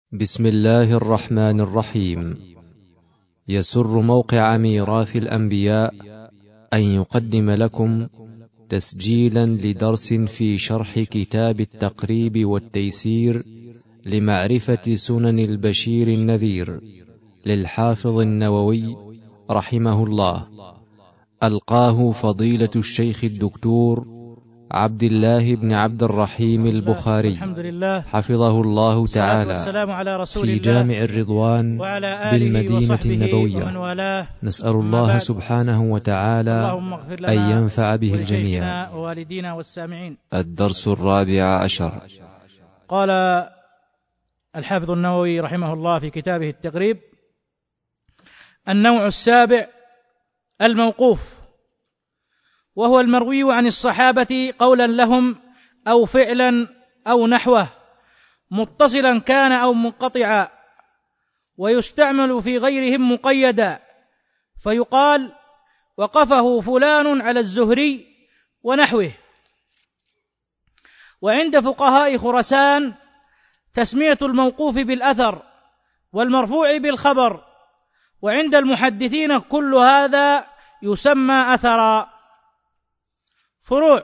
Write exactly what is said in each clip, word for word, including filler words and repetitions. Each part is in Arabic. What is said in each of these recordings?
بسم الله الرحمن الرحيم. يسر موقع ميراث الأنبياء أن يقدم لكم تسجيلا لدرس في شرح كتاب التقريب والتيسير لمعرفة سنن البشير النذير للحافظ النووي رحمه الله، ألقاه فضيلة الشيخ الدكتور عبد الله بن عبد الرحيم البخاري الحمد لله حفظه الله تعالى والسلام على رسول في الله جامع الرضوان بالمدينة النبوية. نسأل الله سبحانه وتعالى أن ينفع به الجميع. ووالدينا والسامعين. الدرس الرابع عشر. قال الحافظ النووي رحمه الله في كتابه التقريب: النوع السابع الموقوف، وهو المروي عن الصحابة قولا لهم أو فعلا أو نحوه، متصلا كان أو منقطعا، ويستعمل في غيرهم مقيدا، فيقال وقفه فلان على الزهري ونحوه. وعند فقهاء خراسان تسمية الموقوف بالأثر والمرفوع بالخبر، وعند المحدثين كل هذا يسمى أثرا. فروع: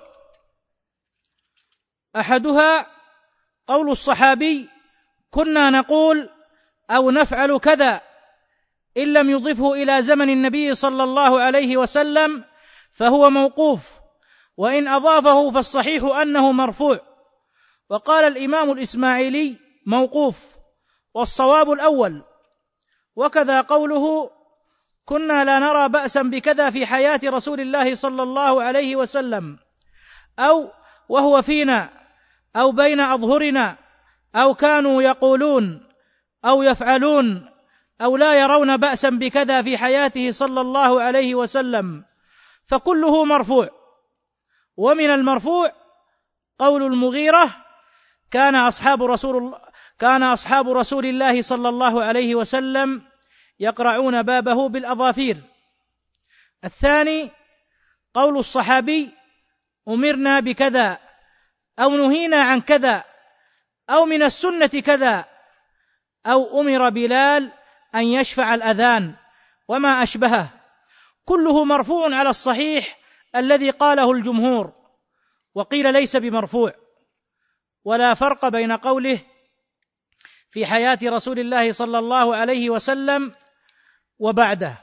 أحدها قول الصحابي: كنا نقول أو نفعل كذا، إن لم يضفه إلى زمن النبي صلى الله عليه وسلم فهو موقوف، وإن أضافه فالصحيح أنه مرفوع. وقال الإمام الإسماعيلي: موقوف، والصواب الأول. وكذا قوله: كنا لا نرى بأسا بكذا في حياة رسول الله صلى الله عليه وسلم، أو وهو فينا، أو بين أظهرنا، أو كانوا يقولون أو يفعلون، أو لا يرون بأسا بكذا في حياته صلى الله عليه وسلم، فكله مرفوع. ومن المرفوع قول المغيرة: كان أصحاب رسول الله كان أصحاب رسول الله صلى الله عليه وسلم يقرعون بابه بالأظافير. الثاني قول الصحابي: أمرنا بكذا، أو نهينا عن كذا، أو من السنة كذا، أو أمر بلال أن يشفع الأذان وما أشبهه، كله مرفوع على الصحيح الذي قاله الجمهور. وقيل ليس بمرفوع، ولا فرق بين قوله في حياة رسول الله صلى الله عليه وسلم وبعده.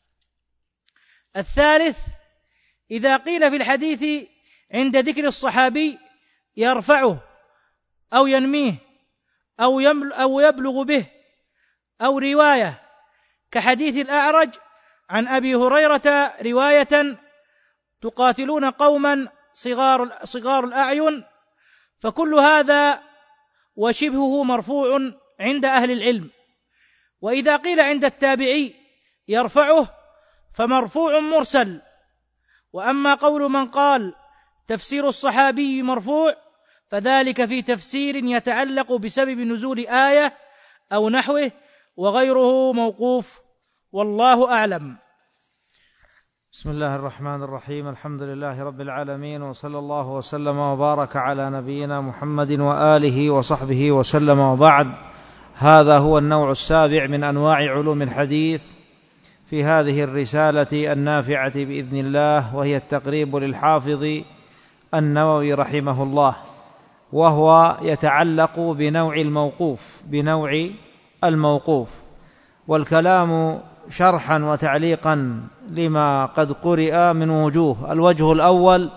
الثالث: إذا قيل في الحديث عند ذكر الصحابي يرفعه أو ينميه أو يبلغ به، أو رواية كحديث الأعرج عن أبي هريرة رواية: تقاتلون قوما صغار, صغار الأعين، فكل هذا وشبهه مرفوع عند أهل العلم. وإذا قيل عند التابعي يرفعه فمرفوع مرسل. وأما قول من قال تفسير الصحابي مرفوع فذلك في تفسير يتعلق بسبب نزول آية أو نحوه، وغيره موقوف، والله أعلم. بسم الله الرحمن الرحيم. الحمد لله رب العالمين، وصلى الله وسلم وبارك على نبينا محمد وآله وصحبه وسلم، وبعد. هذا هو النوع السابع من أنواع علوم الحديث في هذه الرسالة النافعة بإذن الله، وهي التقريب للحافظ النووي رحمه الله، وهو يتعلق بنوع الموقوف بنوع الموقوف والكلام شرحا وتعليقا لما قد قرئ من وجوه. الوجه الأول: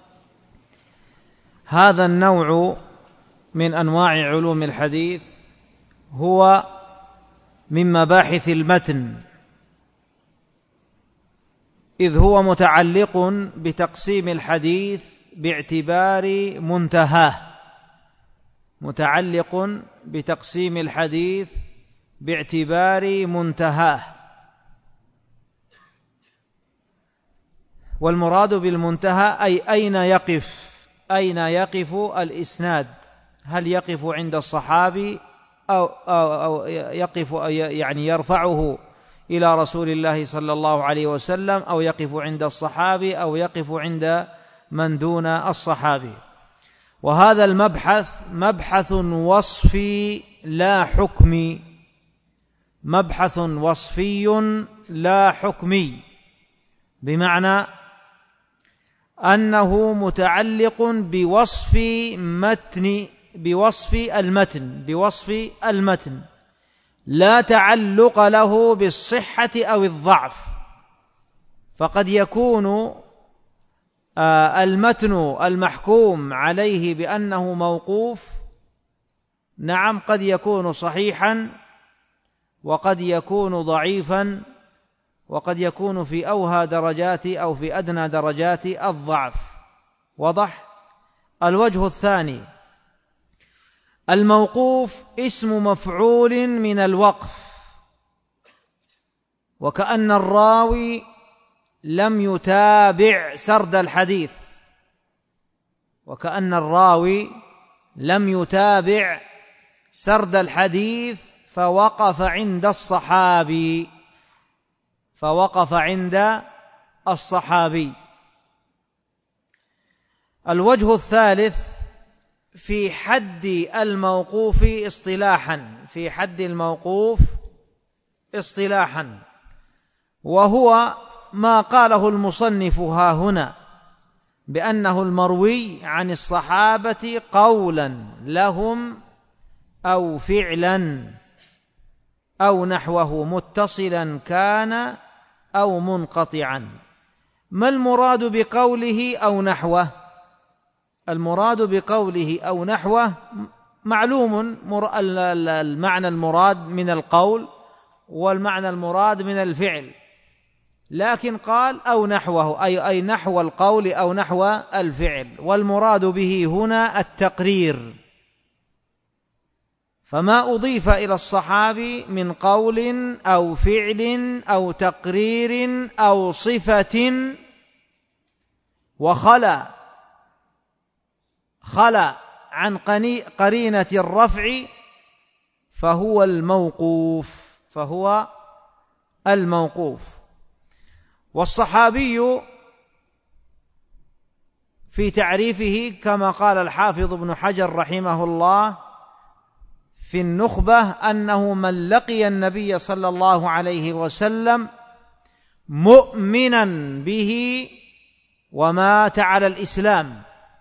هذا النوع من أنواع علوم الحديث هو من مباحث المتن، إذ هو متعلق بتقسيم الحديث باعتبار منتهاه متعلق بتقسيم الحديث باعتبار منتهاه والمراد بالمنتهى أي أين يقف أين يقف الإسناد، هل يقف عند الصحابي أو, أو, أو يقف يعني يرفعه إلى رسول الله صلى الله عليه وسلم، أو يقف عند الصحابي، أو يقف عند من دون الصحابي. وهذا المبحث مبحث وصفي لا حكمي، مبحث وصفي لا حكمي، بمعنى أنه متعلق بوصف متن بوصف المتن بوصف المتن لا تعلق له بالصحة أو الضعف. فقد يكون المتن المحكوم عليه بأنه موقوف، نعم، قد يكون صحيحا وقد يكون ضعيفا وقد يكون في أوهى درجات أو في أدنى درجات الضعف. وضح. الوجه الثاني: الموقوف اسم مفعول من الوقف، وكأن الراوي لم يتابع سرد الحديث وكأن الراوي لم يتابع سرد الحديث فوقف عند الصحابي فوقف عند الصحابي. الوجه الثالث في حد الموقوف اصطلاحا في حد الموقوف اصطلاحا وهو ما قاله المصنف ها هنا بأنه المروي عن الصحابة قولا لهم أو فعلا أو نحوه، متصلا كان أو منقطعا. ما المراد بقوله أو نحوه؟ المراد بقوله أو نحوه معلوم، المعنى المراد من القول والمعنى المراد من الفعل، لكن قال أو نحوه أي أي نحو القول أو نحو الفعل، والمراد به هنا التقرير. فما أضيف إلى الصحابي من قول أو فعل أو تقرير أو صفة وخلا خلا عن قرينة الرفع فهو الموقوف فهو الموقوف. والصحابي في تعريفه كما قال الحافظ ابن حجر رحمه الله في النخبة أنه من لقي النبي صلى الله عليه وسلم مؤمنا به ومات على الإسلام.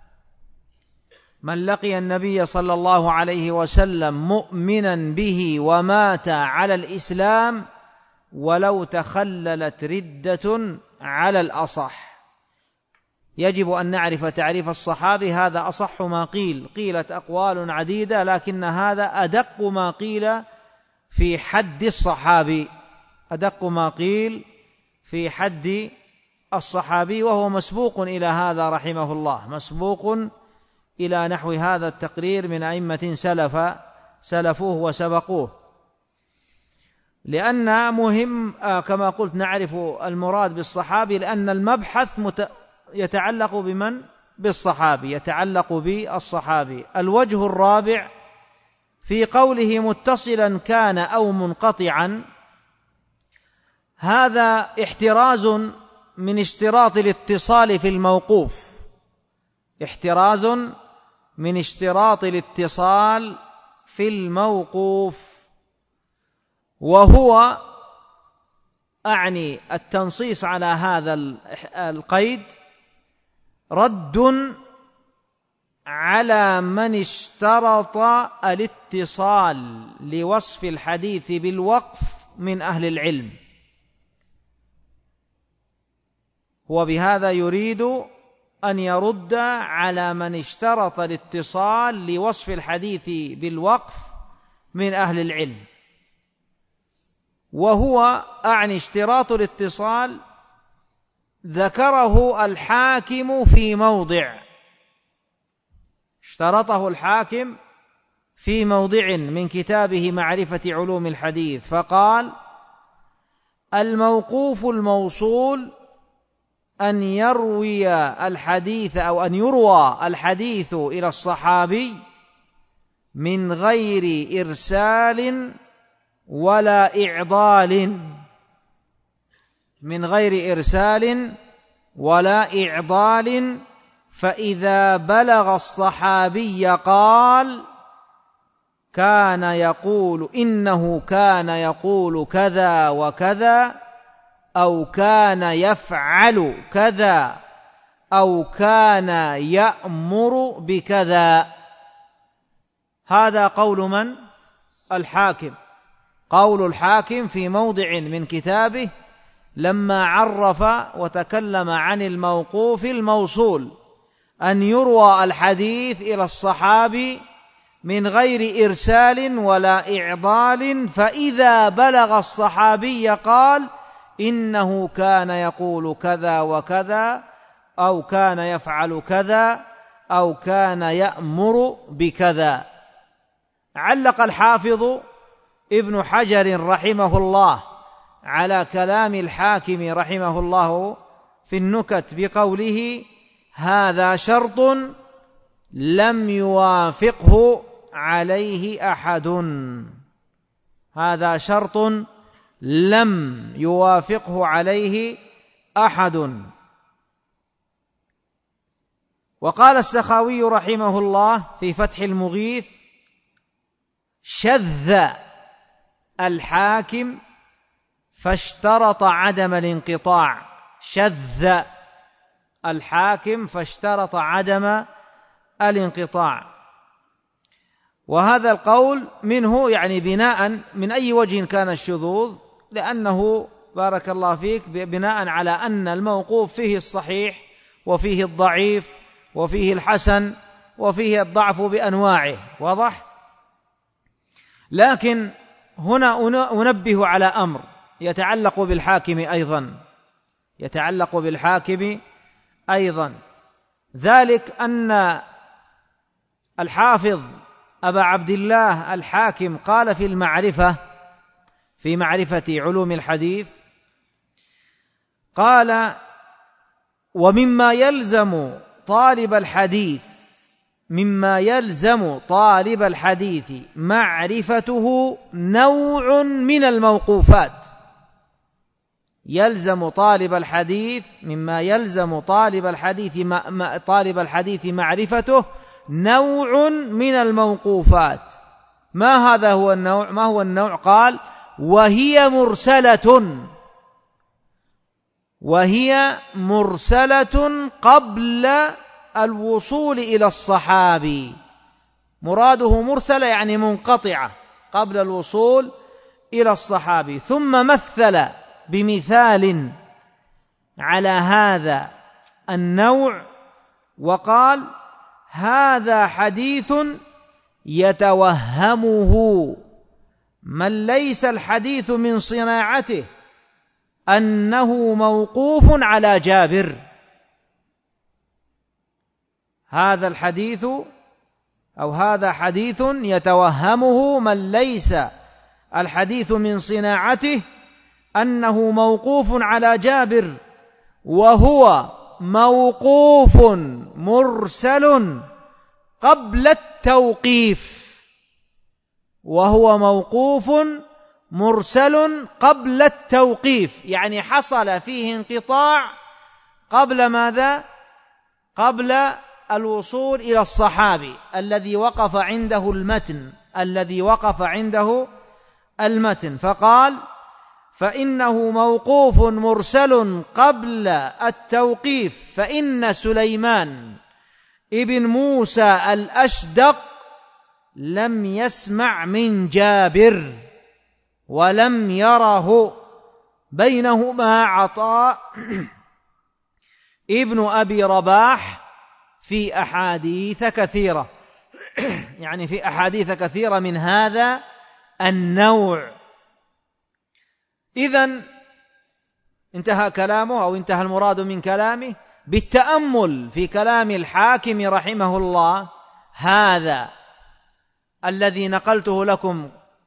من لقي النبي صلى الله عليه وسلم مؤمنا به ومات على الإسلام ولو تخللت ردة على الأصح. يجب أن نعرف تعريف الصحابي، هذا أصح ما قيل، قيلت أقوال عديدة لكن هذا أدق ما قيل في حد الصحابي أدق ما قيل في حد الصحابي، وهو مسبوق إلى هذا رحمه الله، مسبوق إلى نحو هذا التقرير من أئمة سلف سلفوه وسبقوه. لأن مهم كما قلت نعرف المراد بالصحابي، لأن المبحث مت... يتعلق بمن؟ بالصحابي، يتعلق بالصحابي. الوجه الرابع في قوله متصلا كان أو منقطعا، هذا احتراز من اشتراط الاتصال في الموقوف، احتراز من اشتراط الاتصال في الموقوف، وهو أعني التنصيص على هذا القيد رد على من اشترط الاتصال لوصف الحديث بالوقف من أهل العلم. هو بهذا يريد أن يرد على من اشترط الاتصال لوصف الحديث بالوقف من أهل العلم، وهو أعني اشتراط الاتصال ذكره الحاكم في موضع، اشترطه الحاكم في موضع من كتابه معرفة علوم الحديث، فقال: الموقوف الموصول أن يروي الحديث أو أن يروى الحديث إلى الصحابي من غير إرسال ولا إعضال، من غير إرسال ولا كان يقول إنه كان يقول كذا وكذا، أو كان يفعل كذا، أو كان يأمر بكذا. هذا قول من؟ الحاكم. قول الحاكم في موضع من كتابه لما عرف وتكلم عن الموقوف الموصول، أن يروى الحديث إلى الصحابي من غير إرسال ولا إعضال، فإذا بلغ الصحابي قال إنه كان يقول كذا وكذا، أو كان يفعل كذا، أو كان يأمر بكذا. علق الحافظ ابن حجر رحمه الله على كلام الحاكم رحمه الله في النكت بقوله: هذا شرط لم يوافقه عليه أحد. هذا شرط لم يوافقه عليه أحد. وقال السخاوي رحمه الله في فتح المغيث: شذ الحاكم فاشترط عدم الانقطاع. شذ الحاكم فاشترط عدم الانقطاع. وهذا القول منه يعني بناء من أي وجه كان الشذوذ، لأنه بارك الله فيك بناء على أن الموقوف فيه الصحيح وفيه الضعيف وفيه الحسن وفيه الضعف بأنواعه، واضح؟ لكن هنا أنبه على أمر يتعلق بالحاكم أيضا، يتعلق بالحاكم أيضا ذلك أن الحافظ أبا عبد الله الحاكم قال في المعرفة في معرفة علوم الحديث، قال: ومما يلزم طالب الحديث مما يلزم طالب الحديث معرفته نوع من الموقوفات. يلزم طالب الحديث مما يلزم طالب الحديث طالب الحديث معرفته نوع من الموقوفات. ما هذا هو النوع؟ ما هو النوع؟ قال: وهي مرسلة وهي مرسلة قبل الوصول إلى الصحابي. مراده مرسلة يعني منقطعة قبل الوصول إلى الصحابي. ثم مثل بمثال على هذا النوع وقال: هذا حديث يتوهمه من ليس الحديث من صناعته أنه موقوف على جابر. هذا الحديث أو هذا حديث يتوهمه من ليس الحديث من صناعته أنه موقوف على جابر، وهو موقوف مرسل قبل التوقيف وهو موقوف مرسل قبل التوقيف، يعني حصل فيه انقطاع قبل ماذا؟ قبل الوصول إلى الصحابي الذي وقف عنده المتن الذي وقف عنده المتن فقال: فإنه موقوف مرسل قبل التوقيف، فإن سليمان ابن موسى الأشدق لم يسمع من جابر ولم يره، بينهما عطاء ابن أبي رباح في أحاديث كثيرة يعني في أحاديث كثيرة من هذا النوع. إذن انتهى كلامه أو انتهى المراد من كلامه بالتأمل في كلام الحاكم رحمه الله هذا الذي نقلته لكم،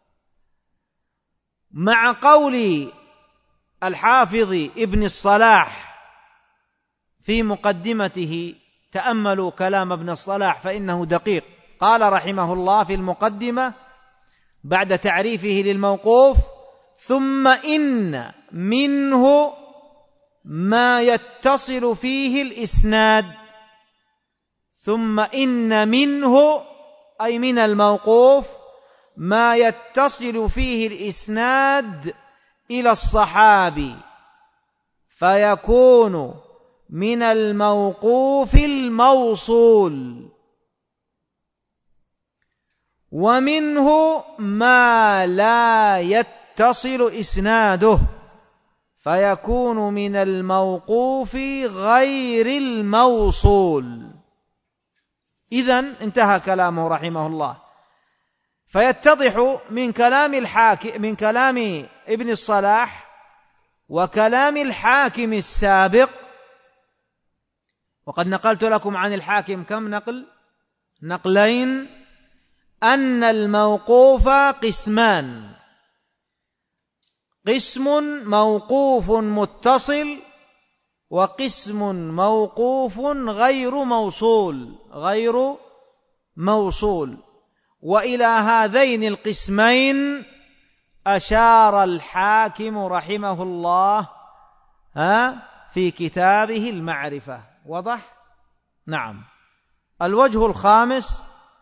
مع قول الحافظ ابن الصلاح في مقدمته. تأملوا كلام ابن الصلاح فإنه دقيق. قال رحمه الله في المقدمة بعد تعريفه للموقوف: ثم إن منه ما يتصل فيه الإسناد. ثم إن منه أي من الموقوف ما يتصل فيه الإسناد إلى الصحابي فيكون من الموقوف الموصول، ومنه ما لا يتصل إسناده فيكون من الموقوف غير الموصول. إذن انتهى كلامه رحمه الله. فيتضح من كلام الحاكم من كلام ابن الصلاح وكلام الحاكم السابق، وقد نقلت لكم عن الحاكم كم نقل؟ نقلين، أن الموقوف قسمان: قسم موقوف متصل، وقسم موقوف غير موصول غير موصول وإلى هذين القسمين أشار الحاكم رحمه الله ها في كتابه المعرفة. وضح؟ نعم. الوجه الخامس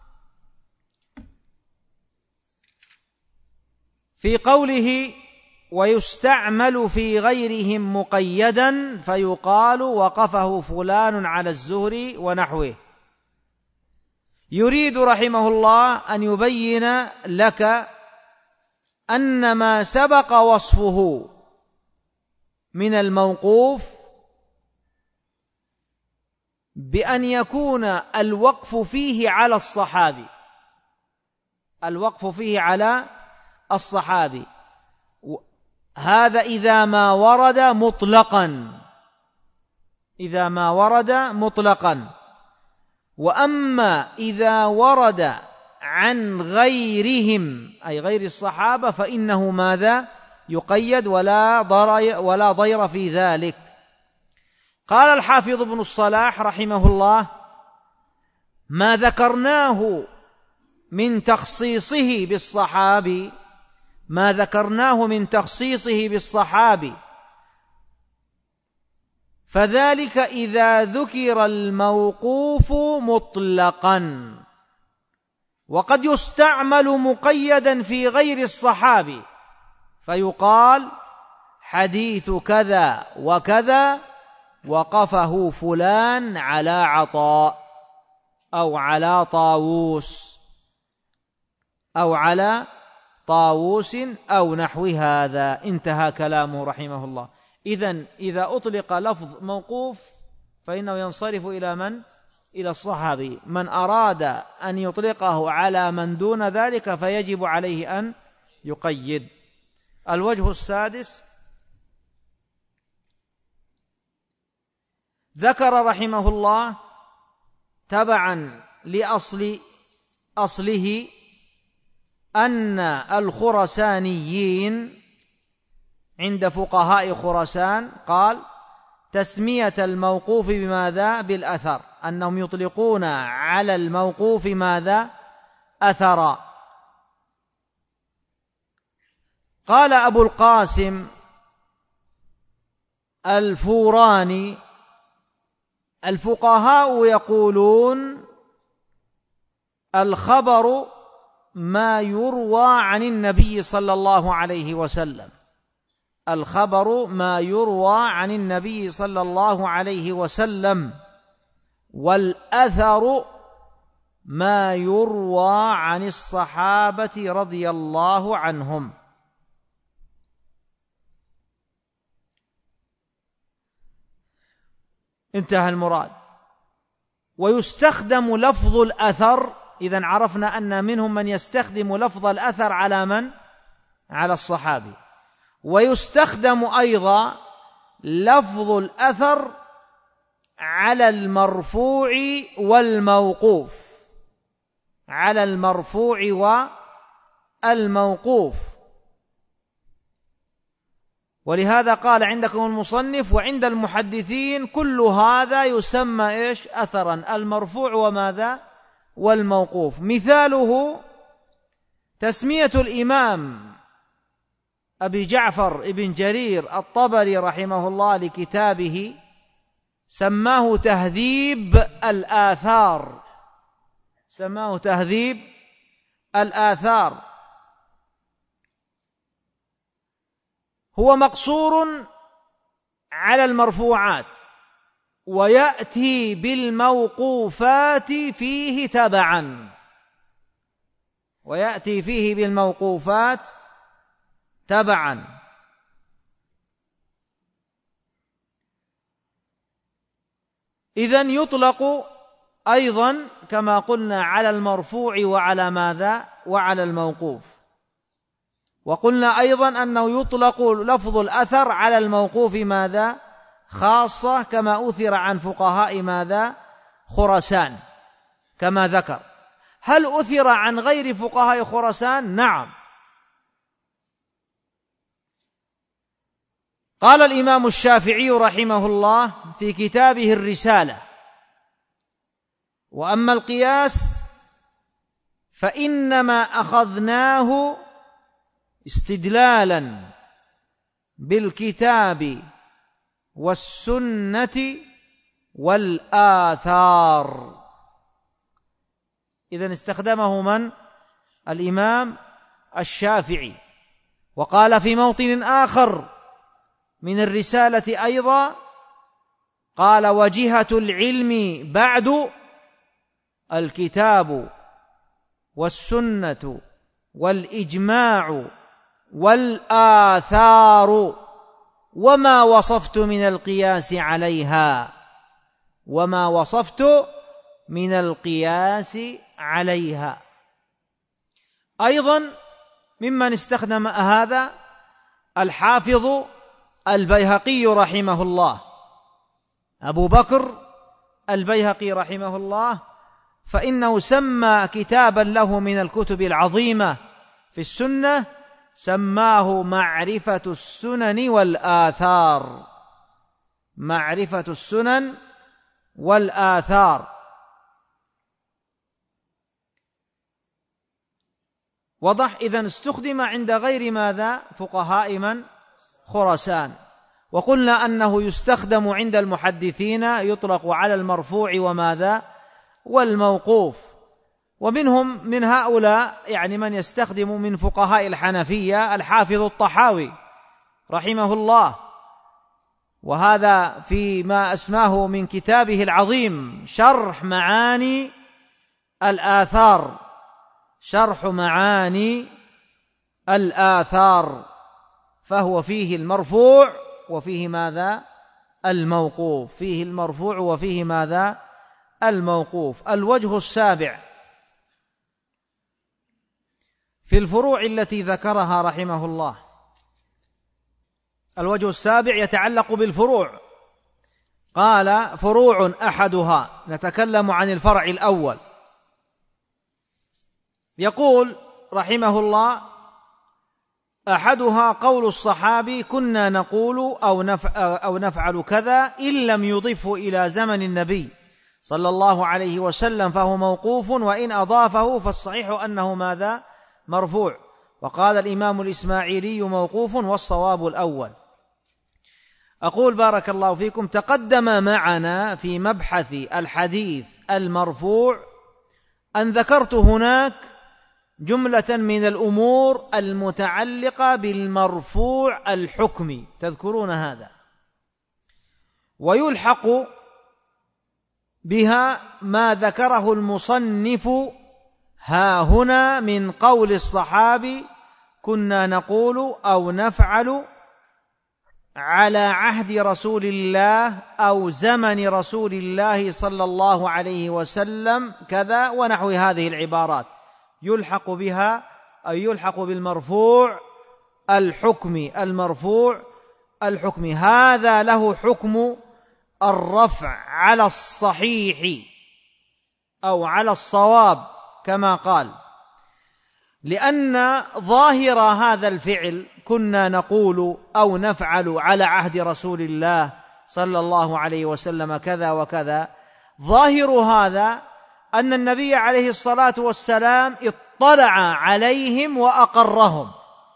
في قوله: ويستعمل في غيرهم مقيدا فيقال وقفه فلان على الزهري ونحوه. يريد رحمه الله أن يبين لك أن ما سبق وصفه من الموقوف بأن يكون الوقف فيه على الصحابي الوقف فيه على الصحابي هذا إذا ما ورد مطلقا إذا ما ورد مطلقا وأما إذا ورد عن غيرهم أي غير الصحابة فإنه ماذا؟ يقيد ولا ضير ولا ضير في ذلك. قال الحافظ ابن الصلاح رحمه الله: ما ذكرناه من تخصيصه بالصحابي ما ذكرناه من تخصيصه بالصحابي فذلك إذا ذكر الموقوف مطلقا، وقد يستعمل مقيدا في غير الصحابي فيقال حديث كذا وكذا وقفه فلان على عطاء أو على طاووس أو على طاووس أو نحو هذا. انتهى كلامه رحمه الله. إذن إذا أطلق لفظ موقوف فإنه ينصرف إلى من؟ إلى الصحابي. من أراد أن يطلقه على من دون ذلك فيجب عليه أن يقيد. الوجه السادس: ذكر رحمه الله تبعا لأصل أصله أن الخرسانيين عند فقهاء خراسان قال تسمية الموقوف بماذا؟ بالأثر، أنهم يطلقون على الموقوف ماذا؟ أثرا. قال أبو القاسم الفوراني: الفقهاء يقولون الخبر ما يروى عن النبي صلى الله عليه وسلم الخبر ما يروى عن النبي صلى الله عليه وسلم والأثر ما يروى عن الصحابة رضي الله عنهم. انتهى المراد. ويستخدم لفظ الأثر، إذن عرفنا أن منهم من يستخدم لفظ الأثر على من؟ على الصحابي. ويستخدم أيضا لفظ الأثر على المرفوع والموقوف على المرفوع والموقوف ولهذا قال عندكم المصنف: وعند المحدثين كل هذا يسمى إيش؟ أثرا، المرفوع وماذا؟ والموقوف. مثاله تسمية الإمام أبي جعفر ابن جرير الطبري رحمه الله لكتابه سماه تهذيب الآثار سماه تهذيب الآثار هو مقصور على المرفوعات، ويأتي بالموقوفات فيه تبعا، ويأتي فيه بالموقوفات تبعا. إذن يطلق أيضا كما قلنا على المرفوع وعلى ماذا؟ وعلى الموقوف. وقلنا أيضا أنه يطلق لفظ الأثر على الموقوف ماذا؟ خاصة، كما أثر عن فقهاء ماذا؟ خراسان كما ذكر. هل أثر عن غير فقهاء خراسان؟ نعم. قال الإمام الشافعي رحمه الله في كتابه الرسالة: وأما القياس فإنما أخذناه استدلالا بالكتاب والسنة والآثار. إذن استخدمه من؟ الإمام الشافعي. وقال في موطن آخر من الرسالة أيضا، قال: وجهة العلم بعد الكتاب والسنة والإجماع والآثار وما وصفت من القياس عليها، وما وصفت من القياس عليها. أيضا ممن استخدم هذا الحافظ البيهقي رحمه الله، أبو بكر البيهقي رحمه الله، فإنه سمى كتابا له من الكتب العظيمة في السنة، سماه معرفة السنن والآثار، معرفة السنن والآثار. وضح. إذن استخدم عند غير ماذا؟ فقهاء من؟ خراسان. وقلنا أنه يستخدم عند المحدثين، يطلق على المرفوع وماذا؟ والموقوف. ومنهم من هؤلاء يعني من يستخدم من فقهاء الحنفية الحافظ الطحاوي رحمه الله، وهذا فيما أسماه من كتابه العظيم شرح معاني الآثار، شرح معاني الآثار، فهو فيه المرفوع وفيه ماذا؟ الموقوف، فيه المرفوع وفيه ماذا؟ الموقوف. الوجه السابع في الفروع التي ذكرها رحمه الله، الوجه السابع يتعلق بالفروع. قال: فروع أحدها، نتكلم عن الفرع الأول. يقول رحمه الله: أحدها قول الصحابي: كنا نقول أو نفعل كذا، إن لم يضفه إلى زمن النبي صلى الله عليه وسلم فهو موقوف، وإن أضافه فالصحيح أنه ماذا؟ مرفوع. وقال الإمام الإسماعيلي موقوف، والصواب الأول. أقول بارك الله فيكم: تقدم معنا في مبحث الحديث المرفوع أن ذكرت هناك جملة من الأمور المتعلقة بالمرفوع الحكمي، تذكرون هذا، ويلحق بها ما ذكره المصنف ها هنا من قول الصحابي: كنا نقول أو نفعل على عهد رسول الله أو زمن رسول الله صلى الله عليه وسلم كذا، ونحو هذه العبارات، يلحق بها أي يلحق بالمرفوع الحكمي، المرفوع الحكمي. هذا له حكم الرفع على الصحيح أو على الصواب كما قال، لأن ظاهر هذا الفعل كنا نقول أو نفعل على عهد رسول الله صلى الله عليه وسلم كذا وكذا، ظاهر هذا أن النبي عليه الصلاة والسلام اطلع عليهم وأقرهم،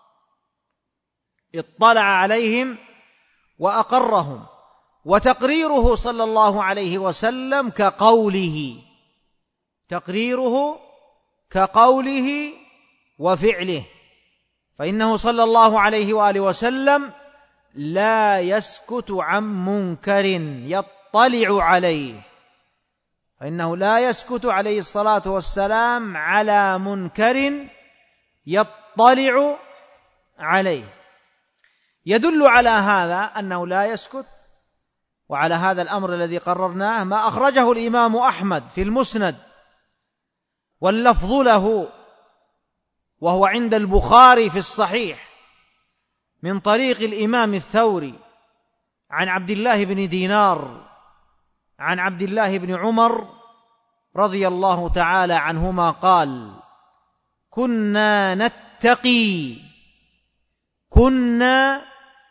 اطلع عليهم وأقرهم، وتقريره صلى الله عليه وسلم كقوله، تقريره كقوله وفعله، فإنه صلى الله عليه وآله وسلم لا يسكت عن منكر يطلع عليه، فإنه لا يسكت عليه الصلاة والسلام على منكر يطلع عليه. يدل على هذا أنه لا يسكت، وعلى هذا الأمر الذي قررناه ما أخرجه الإمام أحمد في المسند واللفظ له، وهو عند البخاري في الصحيح من طريق الإمام الثوري عن عبد الله بن دينار عن عبد الله بن عمر رضي الله تعالى عنهما قال: كنا نتقي كنا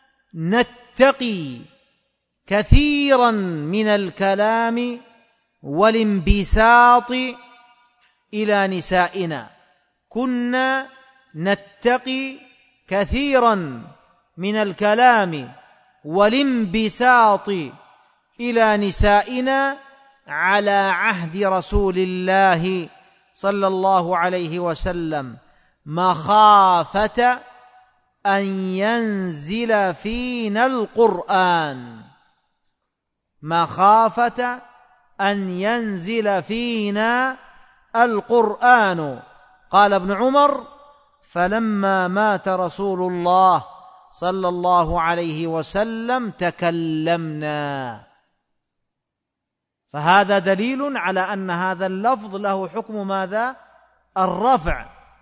نتقي كثيرا من الكلام والانبساط إلى نسائنا كنا نتقي كثيرا من الكلام والانبساط إلى نسائنا على عهد رسول الله صلى الله عليه وسلم مخافة أن ينزل فينا القرآن مخافة أن ينزل فينا القرآن. قال ابن عمر: فلما مات رسول الله صلى الله عليه وسلم تكلمنا. فهذا دليل على أن هذا اللفظ له حكم ماذا؟ الرفع.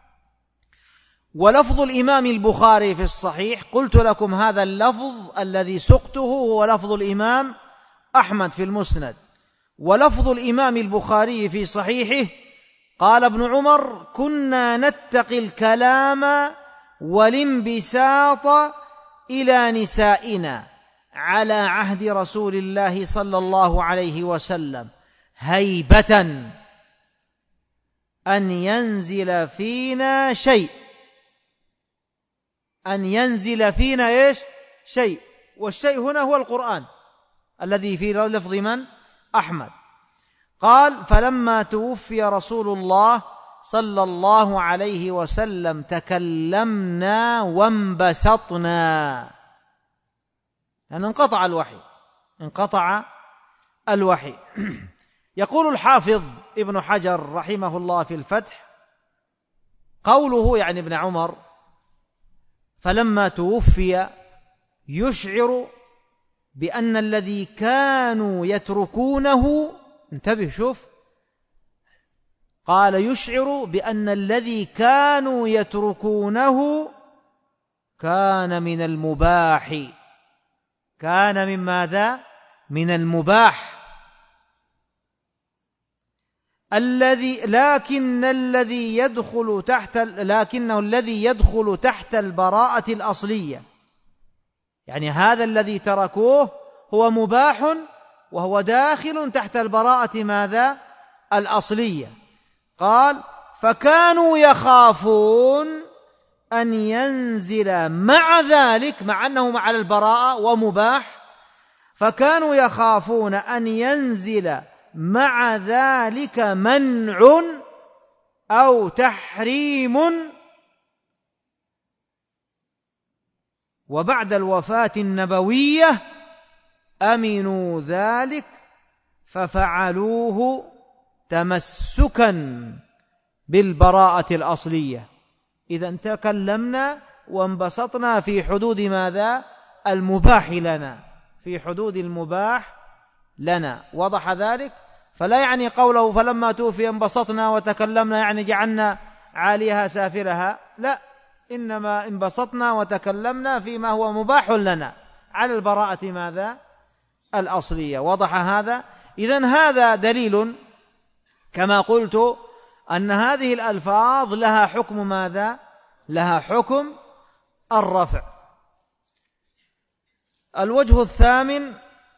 ولفظ الإمام البخاري في الصحيح قلت لكم هذا اللفظ الذي سقته هو لفظ الإمام أحمد في المسند، ولفظ الإمام البخاري في صحيحه قال ابن عمر: كنا نتقي الكلام والانبساط إلى نسائنا على عهد رسول الله صلى الله عليه وسلم هيبة أن ينزل فينا شيء أن ينزل فينا إيش؟ شيء، والشيء هنا هو القرآن الذي في لفظ من؟ أحمد. قال: فلما توفي رسول الله صلى الله عليه وسلم تكلمنا وانبسطنا، لأن يعني انقطع الوحي انقطع الوحي. يقول الحافظ ابن حجر رحمه الله في الفتح: قوله يعني ابن عمر فلما توفي يشعر بأن الذي كانوا يتركونه، انتبه شوف، قال يشعر بأن الذي كانوا يتركونه كان من المباح كان من ماذا؟ من المباح الذي لكن الذي يدخل تحت لكنه الذي يدخل تحت البراءة الأصلية، يعني هذا الذي تركوه هو مباح وهو داخل تحت البراءة ماذا؟ الأصلية. قال: فكانوا يخافون أن ينزل مع ذلك، مع أنه على البراءة ومباح، فكانوا يخافون أن ينزل مع ذلك منع أو تحريم، وبعد الوفاة النبوية أمنوا ذلك ففعلوه تمسكا بالبراءة الأصلية. إذا تكلمنا وانبسطنا في حدود ماذا؟ المباح لنا، في حدود المباح لنا. وضح ذلك؟ فلا يعني قوله فلما توفي انبسطنا وتكلمنا يعني جعلنا عاليها سافلها، لا، إنما انبسطنا وتكلمنا فيما هو مباح لنا على البراءة ماذا؟ الأصلية. وضح هذا؟ إذن هذا دليل كما قلت أن هذه الألفاظ لها حكم ماذا؟ لها حكم الرفع. الوجه الثامن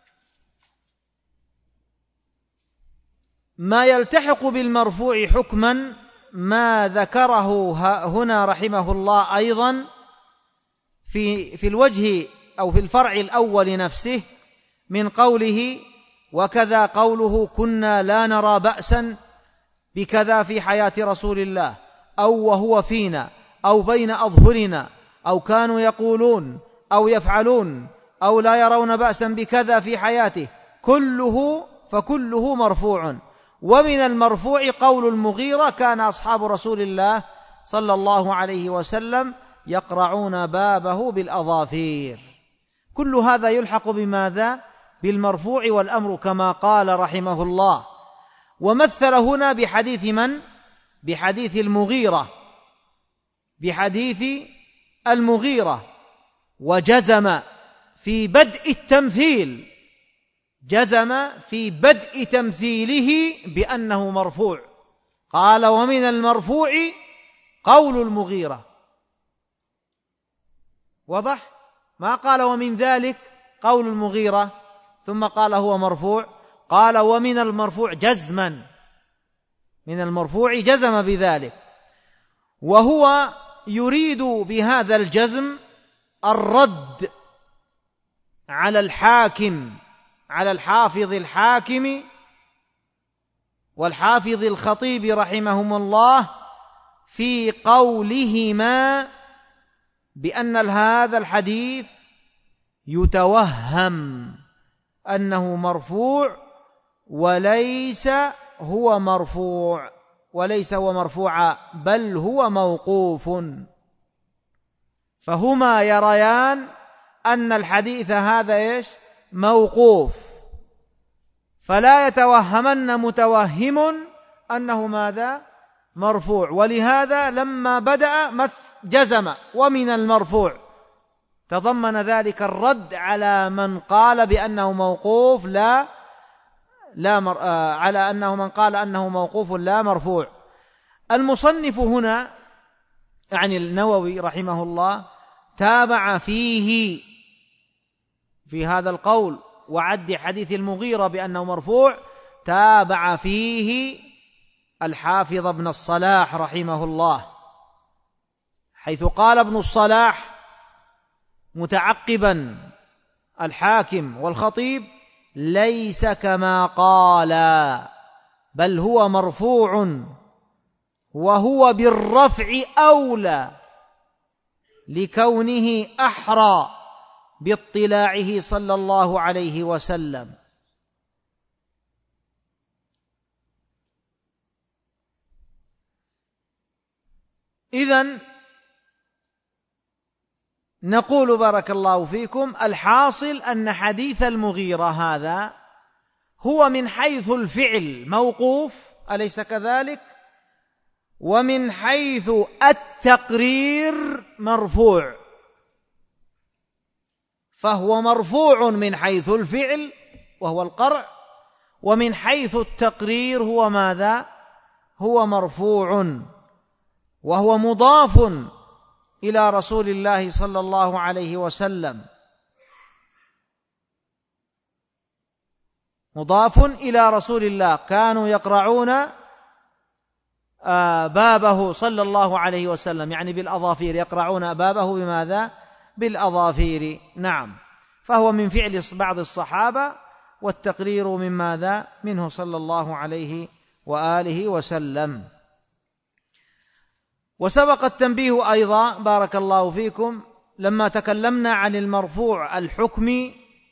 ما يلتحق بالمرفوع حكما ما ذكره هنا رحمه الله أيضا في في الوجه أو في الفرع الأول نفسه من قوله: وكذا قوله كنا لا نرى بأسا بكذا في حياة رسول الله، أو وهو فينا، أو بين أظهرنا، أو كانوا يقولون أو يفعلون أو لا يرون بأسا بكذا في حياته، كله فكله مرفوع. ومن المرفوع قول المغيرة: كان أصحاب رسول الله صلى الله عليه وسلم يقرعون بابه بالأظافير. كل هذا يلحق بماذا؟ بالمرفوع، والأمر كما قال رحمه الله. ومثل هنا بحديث من؟ بحديث المغيرة، بحديث المغيرة، وجزم في بدء التمثيل، جزم في بدء تمثيله بأنه مرفوع. قال: ومن المرفوع قول المغيرة. وضح؟ ما قال ومن ذلك قول المغيرة ثم قال هو مرفوع، قال ومن المرفوع جزما، من المرفوع جزم بذلك، وهو يريد بهذا الجزم الرد على الحاكم، على الحافظ الحاكم والحافظ الخطيب رحمهم الله في قولهما بأن هذا الحديث يتوهم أنه مرفوع وليس هو مرفوع، وليس هو مرفوعا بل هو موقوف. فهما يريان أن الحديث هذا إيش؟ موقوف، فلا يتوهمن متوهم أنه ماذا؟ مرفوع. ولهذا لما بدأ جزم ومن المرفوع، تضمن ذلك الرد على من قال بأنه موقوف لا لا مر... آه على أنه من قال أنه موقوف لا مرفوع. المصنف هنا يعني النووي رحمه الله تابع فيه في هذا القول وعد حديث المغيرة بأنه مرفوع، تابع فيه الحافظ ابن الصلاح رحمه الله، حيث قال ابن الصلاح متعقبا الحاكم والخطيب: ليس كما قال بل هو مرفوع، وهو بالرفع أولى لكونه أحرى باطلاعه صلى الله عليه وسلم. إذن نقول بارك الله فيكم: الحاصل أن حديث المغيرة هذا هو من حيث الفعل موقوف، أليس كذلك؟ ومن حيث التقرير مرفوع، فهو مرفوع من حيث الفعل وهو القرع، ومن حيث التقرير هو ماذا؟ هو مرفوع، وهو مضاف إلى رسول الله صلى الله عليه وسلم، مضاف إلى رسول الله. كانوا يقرعون بابه صلى الله عليه وسلم، يعني بالأظافير، يقرعون بابه بماذا؟ بالأظافير. نعم، فهو من فعل بعض الصحابة، والتقرير من ماذا؟ منه صلى الله عليه وآله وسلم. وسبق التنبيه أيضا بارك الله فيكم لما تكلمنا عن المرفوع الحكمي.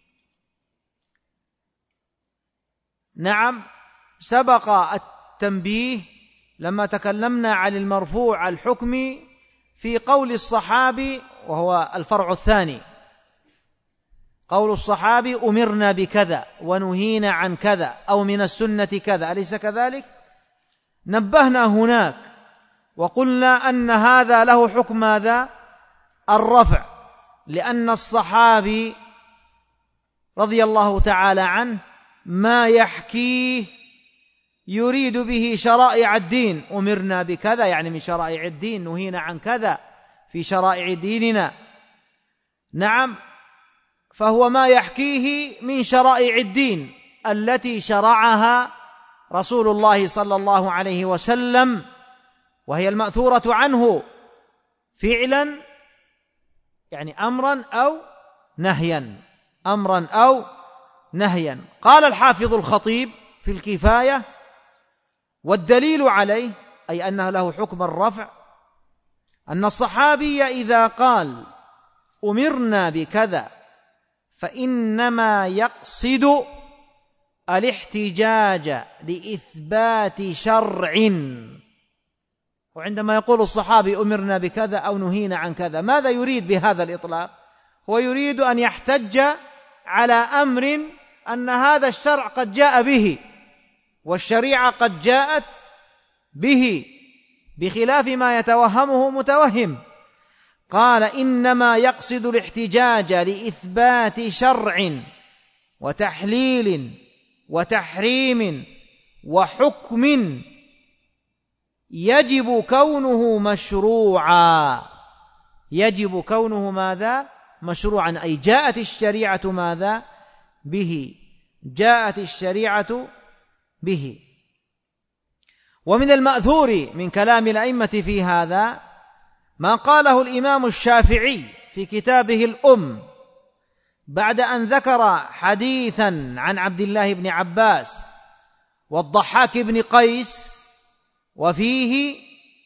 نعم، سبق التنبيه لما تكلمنا عن المرفوع الحكمي في قول الصحابي، وهو الفرع الثاني، قول الصحابي: أمرنا بكذا ونهينا عن كذا، أو من السنة كذا، أليس كذلك؟ نبهنا هناك وقلنا أن هذا له حكم ماذا؟ الرفع، لأن الصحابي رضي الله تعالى عنه ما يحكيه يريد به شرائع الدين. أمرنا بكذا يعني من شرائع الدين، نهينا عن كذا في شرائع ديننا. نعم، فهو ما يحكيه من شرائع الدين التي شرعها رسول الله صلى الله عليه وسلم، وهي المأثورة عنه فعلا، يعني أمرا أو نهيا، أمرا أو نهيا. قال الحافظ الخطيب في الكفاية: والدليل عليه، أي أنه له حكم الرفع، أن الصحابي إذا قال أمرنا بكذا فإنما يقصد الاحتجاج لإثبات شرع. وعندما يقول الصحابي أمرنا بكذا أو نهينا عن كذا، ماذا يريد بهذا الإطلاق؟ هو يريد أن يحتج على أمر أن هذا الشرع قد جاء به، والشريعة قد جاءت به، بخلاف ما يتوهمه متوهم. قال إنما يقصد الاحتجاج لإثبات شرع وتحليل وتحريم وحكم يجب كونه مشروعا. يجب كونه ماذا؟ مشروعا، أي جاءت الشريعة ماذا؟ به، جاءت الشريعة به. ومن المأثور من كلام الأئمة في هذا ما قاله الإمام الشافعي في كتابه الأم بعد أن ذكر حديثا عن عبد الله بن عباس والضحاك بن قيس، وفيه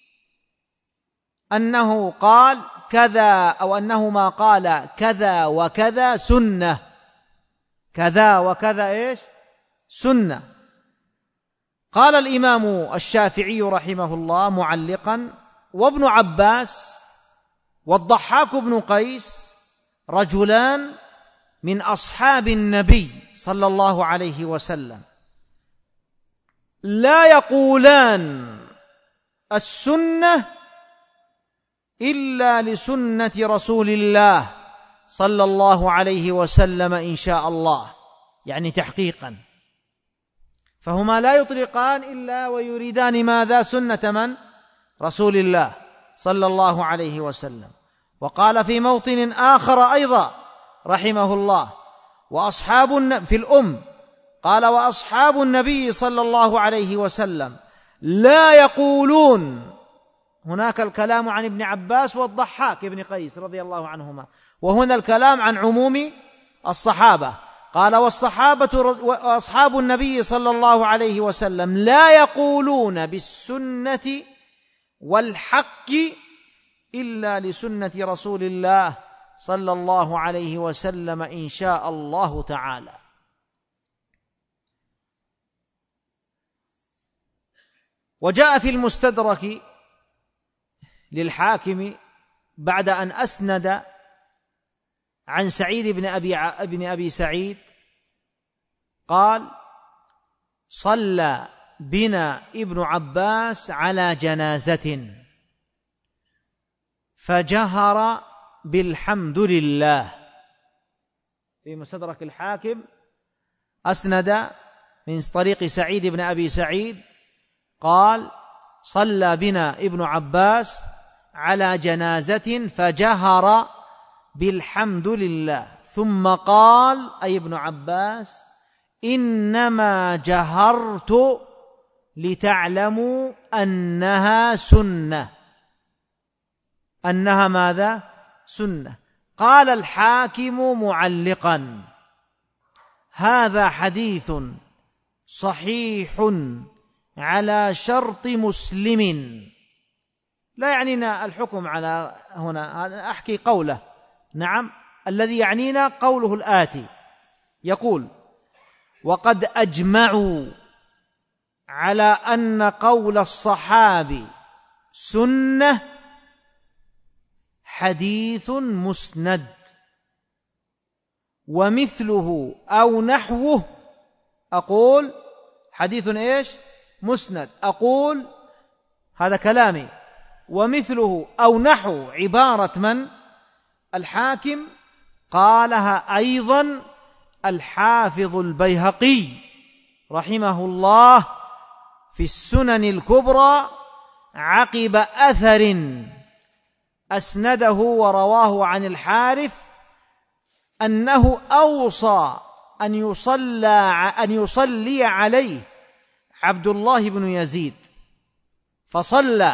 أنه قال كذا، أو أنهما قال كذا وكذا سنة، كذا وكذا إيش؟ سنة. قال الإمام الشافعي رحمه الله معلقا: وابن عباس والضحاك بن قيس رجلان من أصحاب النبي صلى الله عليه وسلم، لا يقولان السنة إلا لسنة رسول الله صلى الله عليه وسلم إن شاء الله، يعني تحقيقا. فهما لا يطلقان إلا ويريدان ماذا؟ سنة من؟ رسول الله صلى الله عليه وسلم. وقال في موطن آخر أيضا رحمه الله: وأصحاب في الأم قال: وأصحاب النبي صلى الله عليه وسلم لا يقولون. هناك الكلام عن ابن عباس والضحاك بن قيس رضي الله عنهما، وهنا الكلام عن عموم الصحابة. قال: والصحابة وأصحاب النبي صلى الله عليه وسلم لا يقولون بالسنة والحق إلا لسنة رسول الله صلى الله عليه وسلم إن شاء الله تعالى. وجاء في المستدرك للحاكم بعد أن أسند عن سعيد بن أبي, بن أبي سعيد قال: صلى بنا ابن عباس على جنازة فجهر بالحمد لله. في مستدرك الحاكم أسند من طريق سعيد بن أبي سعيد قال: صلى بنا ابن عباس على جنازة فجهر بالحمد لله، ثم قال أي ابن عباس: إنما جهرت لتعلموا أنها سنة. أنها ماذا؟ سنة. قال الحاكم معلقا: هذا حديث صحيح على شرط مسلم. لا يعنينا الحكم على هنا، أحكي قوله. نعم، الذي يعنينا قوله الآتي، يقول: وقد أجمعوا على أن قول الصحابي سنة حديث مسند، ومثله أو نحوه. أقول حديث إيش؟ مسند. أقول هذا كلامي. ومثله أو نحو عبارة من؟ الحاكم. قالها أيضا الحافظ البيهقي رحمه الله في السنن الكبرى عقب أثر أسنده ورواه عن الحارث أنه أوصى أن يصلى أن يصلي عليه عبد الله بن يزيد، فصلى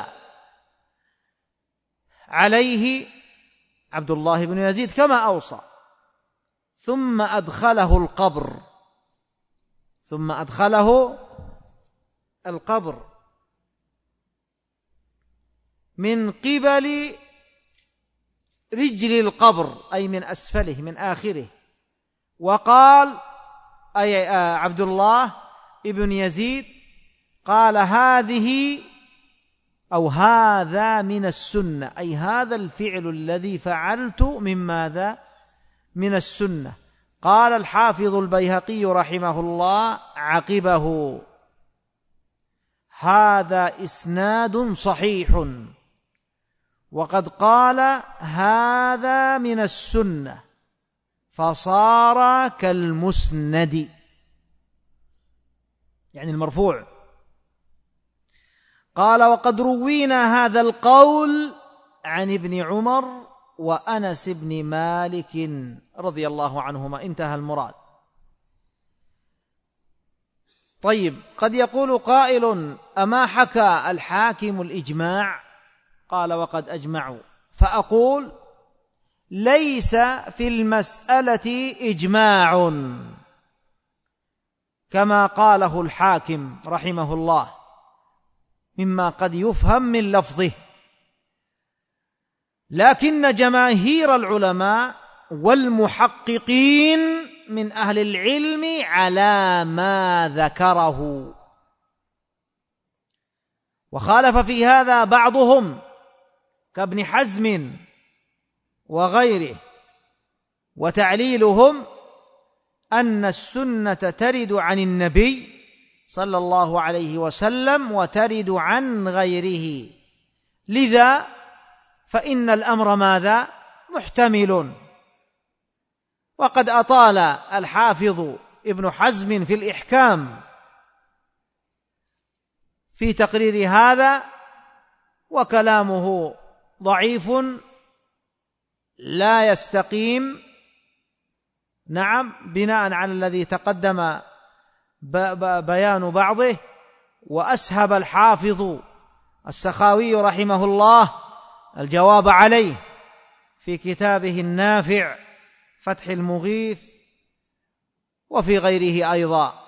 عليه عبد الله بن يزيد كما أوصى، ثم أدخله القبر ثم أدخله القبر من قبل رجل القبر أي من أسفله من آخره. وقال أي عبد الله ابن يزيد قال هذه أو هذا من السنة، أي هذا الفعل الذي فعلت من ماذا؟ من السنة. قال الحافظ البيهقي رحمه الله عقبه هذا إسناد صحيح، وقد قال هذا من السنة فصار كالمسند، يعني المرفوع. قال وقد روينا هذا القول عن ابن عمر وأنس بن مالك رضي الله عنهما، انتهى المراد. طيب، قد يقول قائل أما حكى الحاكم الإجماع؟ قال وقد أجمعوا. فأقول ليس في المسألة إجماع كما قاله الحاكم رحمه الله مما قد يفهم من لفظه، لكن جماهير العلماء والمحققين من أهل العلم على ما ذكره، وخالف في هذا بعضهم كابن حزم وغيره، وتعليلهم أن السنة ترد عن النبي صلى الله عليه وسلم وترد عن غيره، لذا فإن الأمر ماذا؟ محتمل. وقد أطال الحافظ ابن حزم في الإحكام في تقرير هذا، وكلامه ضعيف لا يستقيم، نعم، بناء على الذي تقدم بيان بعضه. وأسهب الحافظ السخاوي رحمه الله الجواب عليه في كتابه النافع فتح المغيث وفي غيره أيضا.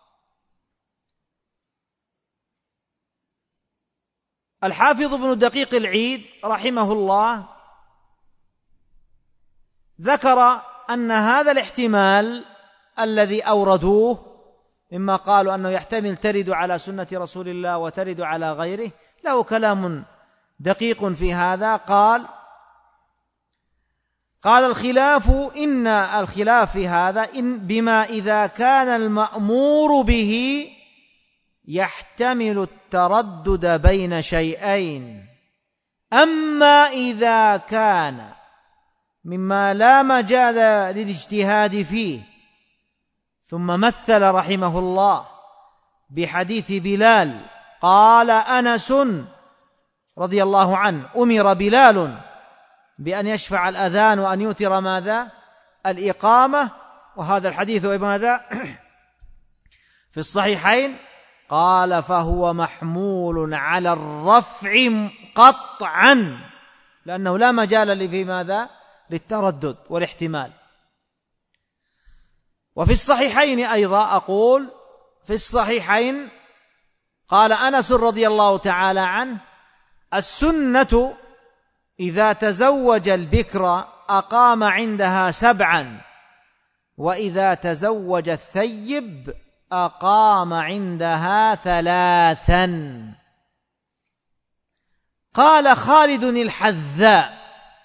الحافظ ابن دقيق العيد رحمه الله ذكر أن هذا الاحتمال الذي أوردوه مما قالوا أنه يحتمل ترد على سنة رسول الله وترد على غيره له كلام دقيق في هذا. قال قال الخلاف إن الخلاف في هذا إن بما إذا كان المأمور به يحتمل التردد بين شيئين، أما إذا كان مما لا مجال للاجتهاد فيه. ثم مثل رحمه الله بحديث بلال، قال أنس رضي الله عنه أمر بلال بأن يشفع الأذان وأن يوتر ماذا؟ الإقامة، وهذا الحديث ماذا؟ في الصحيحين. قال فهو محمول على الرفع قطعا، لأنه لا مجال في ماذا؟ للتردد والاحتمال. وفي الصحيحين أيضا أقول في الصحيحين قال أنس رضي الله تعالى عنه السنة إذا تزوج البكر أقام عندها سبعا، وإذا تزوج الثيب أقام عندها ثلاثا. قال خالد الحذاء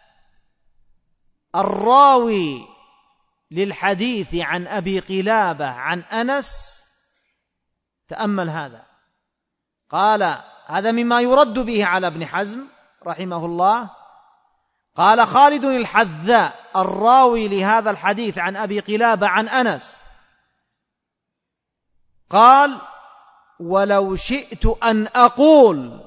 الراوي للحديث عن أبي قلابة عن أنس، تأمل هذا، قال هذا مما يرد به على ابن حزم رحمه الله. قال خالد الحذاء الراوي لهذا الحديث عن أبي قلابة عن أنس قال ولو شئت أن أقول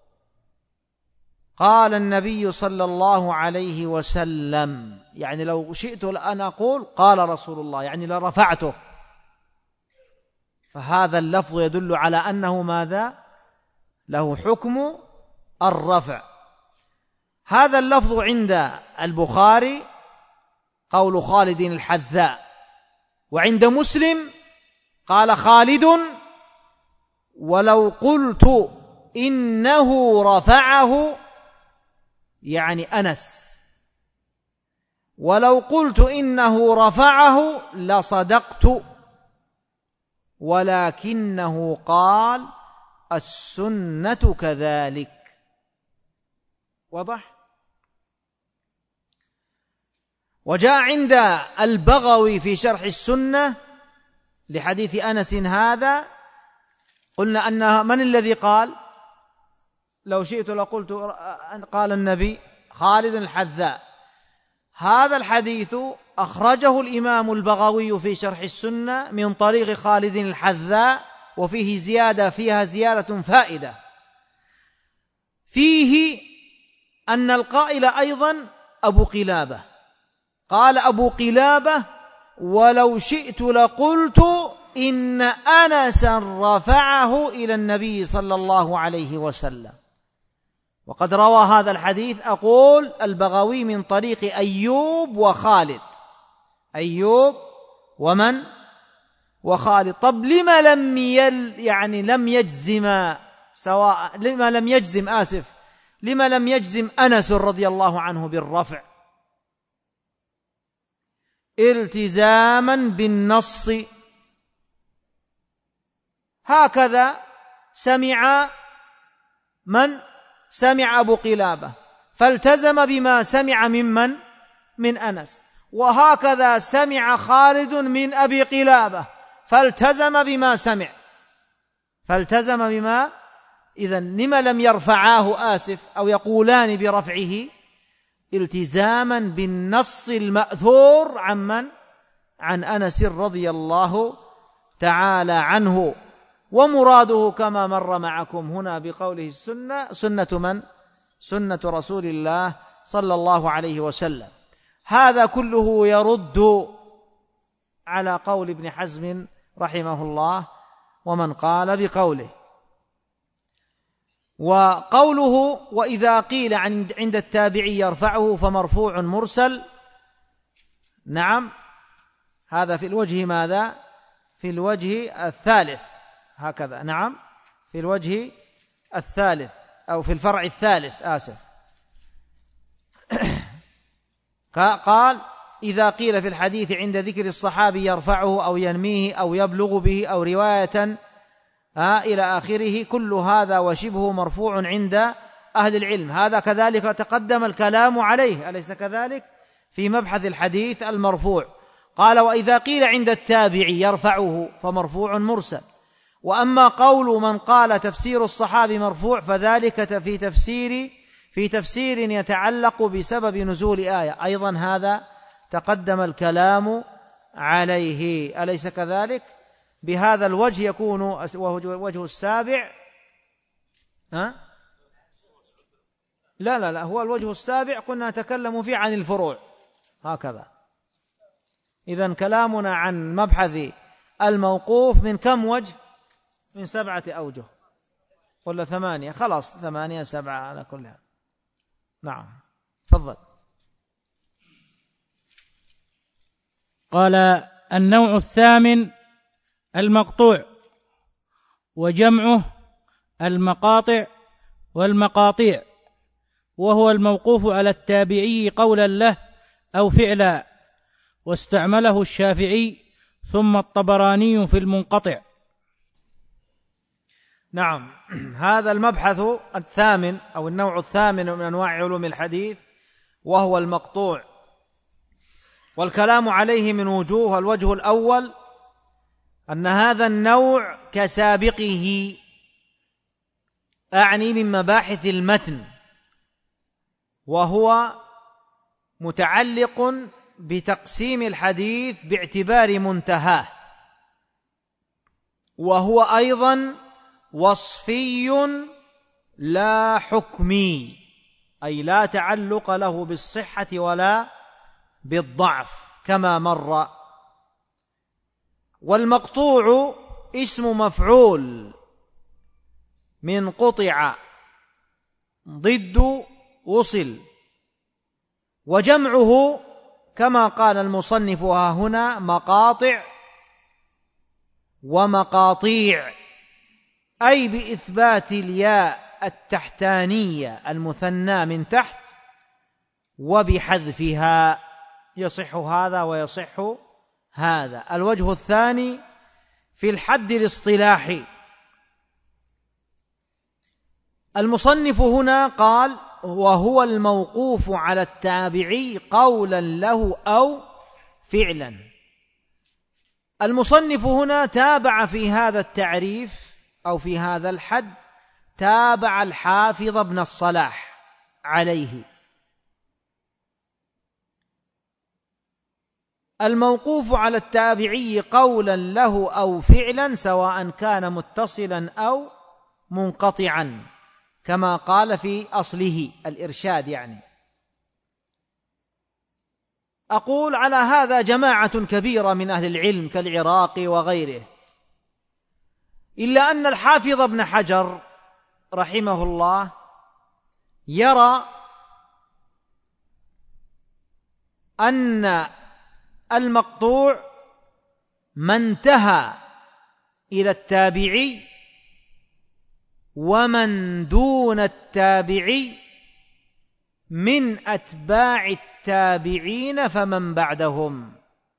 قال النبي صلى الله عليه وسلم، يعني لو شئت أن أقول قال رسول الله، يعني لرفعته. فهذا اللفظ يدل على أنه ماذا؟ له حكم الرفع. هذا اللفظ عند البخاري قول خالد الحذاء، وعند مسلم قال خالد ولو قلت إنه رفعه، يعني أنس، ولو قلت إنه رفعه لصدقت، ولكنه قال السنة كذلك. واضح؟ وجاء عند البغوي في شرح السنة لحديث أنس هذا، قلنا أن من الذي قال؟ لو شئت لقلت قال النبي خالد الحذاء. هذا الحديث أخرجه الإمام البغوي في شرح السنة من طريق خالد الحذاء، وفيه زيادة فيها زيادة فائدة، فيه أن القائل أيضا أبو قلابة. قال أبو قلابة ولو شئت لقلت إن أنسا رفعه إلى النبي صلى الله عليه وسلم. وقد روى هذا الحديث أقول البغوي من طريق أيوب وخالد، أيوب ومن وخالد. طب لما لم يل يعني لم يجزم سواء لما لم يجزم آسف لما لم يجزم أنس رضي الله عنه بالرفع؟ التزاما بالنص. هكذا سمع من سمع أبو قلابة فالتزم بما سمع ممن من أنس، وهكذا سمع خالد من أبي قلابة فالتزم بما سمع فالتزم بما إذن لما لم يرفعاه آسف أو يقولان برفعه؟ التزاما بالنص المأثور عن من؟ عن أنس رضي الله تعالى عنه. ومراده كما مر معكم هنا بقوله السنة سنة من؟ سنة رسول الله صلى الله عليه وسلم. هذا كله يرد على قول ابن حزم رحمه الله ومن قال بقوله. وقوله وإذا قيل عند التابعي يرفعه فمرفوع مرسل، نعم هذا في الوجه ماذا؟ في الوجه الثالث، هكذا نعم في الوجه الثالث أو في الفرع الثالث آسف. قال إذا قيل في الحديث عند ذكر الصحابي يرفعه أو ينميه أو يبلغ به أو رواية آه إلى آخره، كل هذا وشبه مرفوع عند أهل العلم. هذا كذلك تقدم الكلام عليه أليس كذلك في مبحث الحديث المرفوع. قال وإذا قيل عند التابع يرفعه فمرفوع مرسل. وأما قول من قال تفسير الصحابي مرفوع فذلك في تفسير في تفسير يتعلق بسبب نزول آية، أيضا هذا تقدم الكلام عليه أليس كذلك. بهذا الوجه يكون وجه السابع ها؟ لا لا لا هو الوجه السابع قلنا نتكلم فيه عن الفروع هكذا. إذن كلامنا عن مبحث الموقوف من كم وجه؟ من سبعة أوجه ولا ثمانية؟ خلاص ثمانية سبعة على كل هذا. نعم تفضل. قال النوع الثامن المقطوع، وجمعه المقاطع والمقاطيع، وهو الموقوف على التابعي قولا له أو فعلا، واستعمله الشافعي ثم الطبراني في المنقطع. نعم هذا المبحث الثامن أو النوع الثامن من أنواع علوم الحديث وهو المقطوع، والكلام عليه من وجوه. الوجه الأول أن هذا النوع كسابقه، أعني من مباحث المتن، وهو متعلق بتقسيم الحديث باعتبار منتهاه، وهو أيضا وصفي لا حكمي، أي لا تعلق له بالصحة ولا بالضعف كما مر. والمقطوع اسم مفعول من قطع ضد وصل، وجمعه كما قال المصنف ها هنا مقاطع ومقاطيع، أي بإثبات الياء التحتانية المثنى من تحت وبحذفها، يصح هذا ويصح هذا. الوجه الثاني في الحد الاصطلاحي. المصنف هنا قال: وهو الموقوف على التابعي قولا له أو فعلا. المصنف هنا تابع في هذا التعريف أو في هذا الحد، تابع الحافظ ابن الصلاح عليه. الموقوف على التابعي قولا له أو فعلا سواء كان متصلا أو منقطعا، كما قال في أصله الإرشاد. يعني أقول على هذا جماعة كبيرة من أهل العلم كالعراقي وغيره، إلا أن الحافظ ابن حجر رحمه الله يرى أن المقطوع ما انتهى إلى التابعي ومن دون التابعي من أتباع التابعين فمن بعدهم.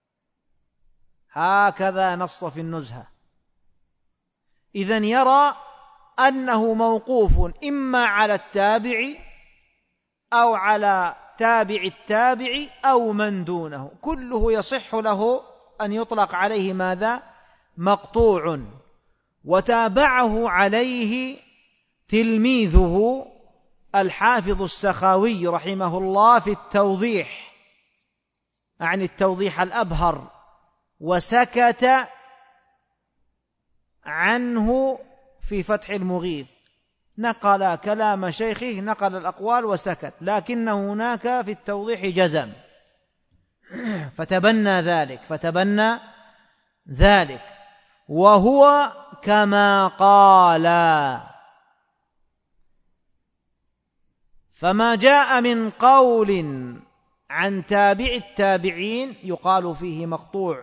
هكذا نص في النزهة. إذن يرى أنه موقوف إما على التابع أو على تابع التابع أو من دونه، كله يصح له أن يطلق عليه ماذا؟ مقطوع. وتابعه عليه تلميذه الحافظ السخاوي رحمه الله في التوضيح، عن التوضيح الأبهر، وسكت عنه في فتح المغيث. نقل كلام شيخه، نقل الأقوال وسكت، لكن هناك في التوضيح جزم، فتبنى ذلك فتبنى ذلك وهو كما قال. فما جاء من قول عن تابع التابعين يقال فيه مقطوع،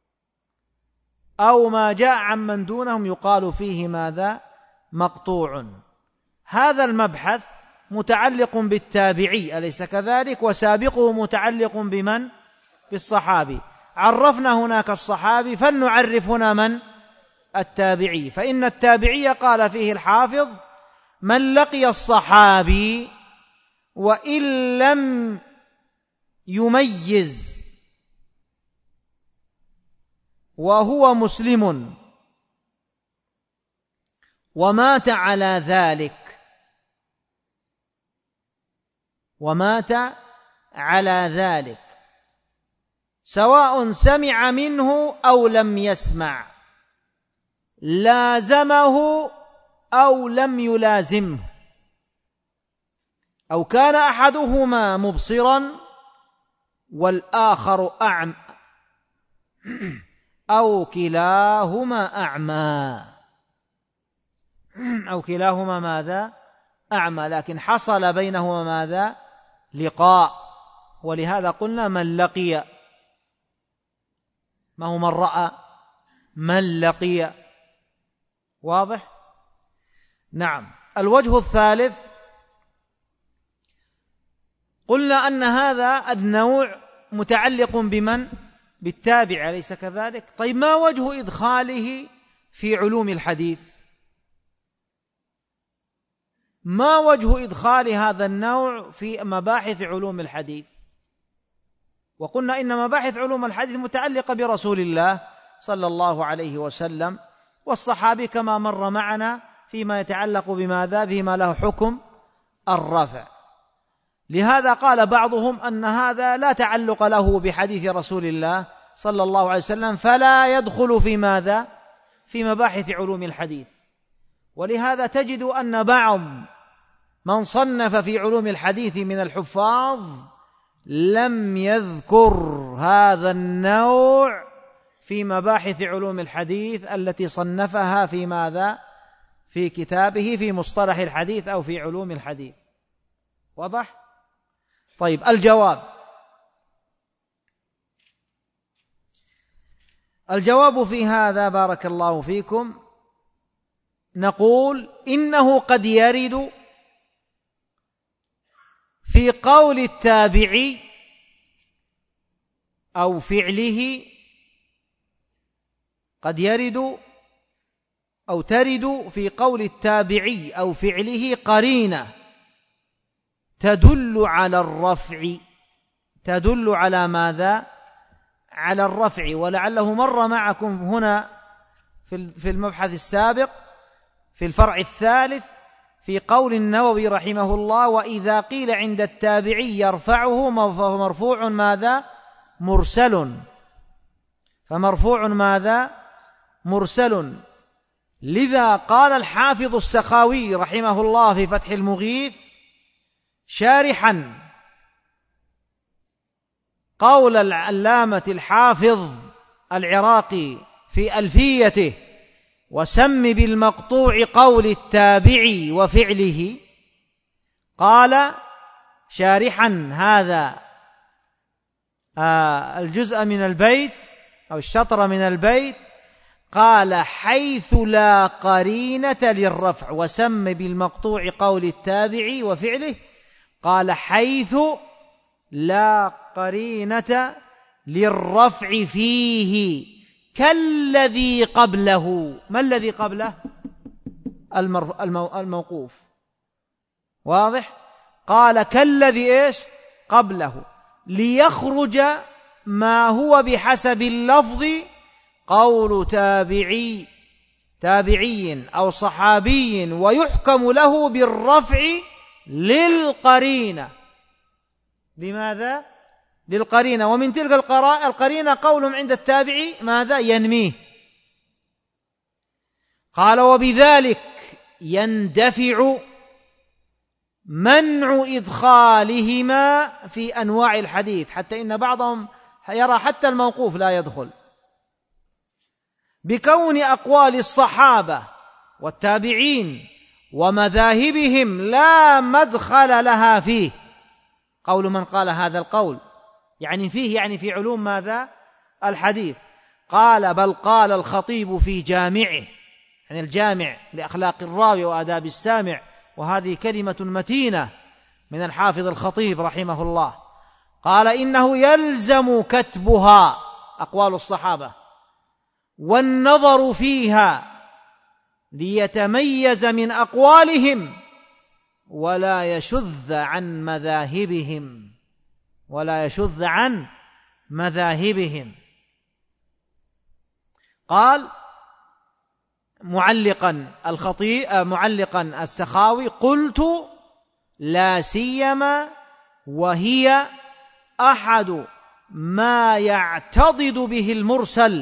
أو ما جاء عن من دونهم يقال فيه ماذا؟ مقطوع. هذا المبحث متعلق بالتابعي أليس كذلك؟ وسابقه متعلق بمن؟ بالصحابي. عرفنا هناك الصحابي، فلنعرف هنا من؟ التابعي. فإن التابعي قال فيه الحافظ: من لقي الصحابي وإن لم يميز وهو مسلم ومات على ذلك ومات على ذلك سواء سمع منه أو لم يسمع، لازمه أو لم يلازمه، أو كان أحدهما مبصرا والآخر أعمى، أو كلاهما أعمى أو كلاهما ماذا؟ أعمى، لكن حصل بينهما ماذا؟ لقاء. ولهذا قلنا من لقي، ما هو من رأى، من لقي. واضح؟ نعم. الوجه الثالث قلنا أن هذا النوع متعلق بمن؟ بالتابع أليس كذلك؟ طيب ما وجه إدخاله في علوم الحديث؟ ما وجه إدخال هذا النوع في مباحث علوم الحديث؟ وقلنا إن مباحث علوم الحديث متعلقة برسول الله صلى الله عليه وسلم والصحابي كما مر معنا فيما يتعلق بماذا؟ بما له حكم الرفع. لهذا قال بعضهم أن هذا لا تعلق له بحديث رسول الله صلى الله عليه وسلم، فلا يدخل في ماذا؟ في مباحث علوم الحديث. ولهذا تجد أن بعض من صنف في علوم الحديث من الحفاظ لم يذكر هذا النوع في مباحث علوم الحديث التي صنفها في ماذا؟ في كتابه في مصطلح الحديث أو في علوم الحديث. واضح؟ طيب، الجواب الجواب في هذا بارك الله فيكم، نقول إنه قد يرد في قول التابعي أو فعله قد يرد أو ترد في قول التابعي أو فعله قرينة تدل على الرفع، تدل على ماذا؟ على الرفع. ولعله مر معكم هنا في المبحث السابق في الفرع الثالث في قول النووي رحمه الله: وإذا قيل عند التابعي يرفعه فهو مرفوع ماذا؟ مرسل. فمرفوع ماذا؟ مرسل. لذا قال الحافظ السخاوي رحمه الله في فتح المغيث شارحا قول العلامة الحافظ العراقي في ألفيته: وسم بالمقطوع قول التابعي وفعله، قال شارحا هذا الجزء من البيت أو الشطر من البيت، قال: حيث لا قرينة للرفع. وسم بالمقطوع قول التابعي وفعله، قال: حيث لا قرينة للرفع فيه كالذي قبله. ما الذي قبله؟ الموقوف. واضح؟ قال كالذي إيش؟ قبله، ليخرج ما هو بحسب اللفظ قول تابعي تابعي أو صحابي ويحكم له بالرفع للقرينة. لماذا؟ للقرينة. ومن تلك القرينة قولهم عند التابعي ماذا؟ ينميه. قال: وبذلك يندفع منع إدخالهما في أنواع الحديث، حتى إن بعضهم يرى حتى الموقوف لا يدخل، بكون أقوال الصحابة والتابعين ومذاهبهم لا مدخل لها فيه. قول من قال هذا القول يعني فيه، يعني في علوم ماذا؟ الحديث. قال: بل قال الخطيب في جامعه، يعني الجامع لأخلاق الراوي وآداب السامع، وهذه كلمة متينة من الحافظ الخطيب رحمه الله، قال: إنه يلزم كتبها أقوال الصحابة والنظر فيها ليتميز من أقوالهم ولا يشذ عن مذاهبهم ولا يشذ عن مذاهبهم. قال معلقا الخطيب معلقا السخاوي: قلت: لا سيما وهي أحد ما يعتضد به المرسل،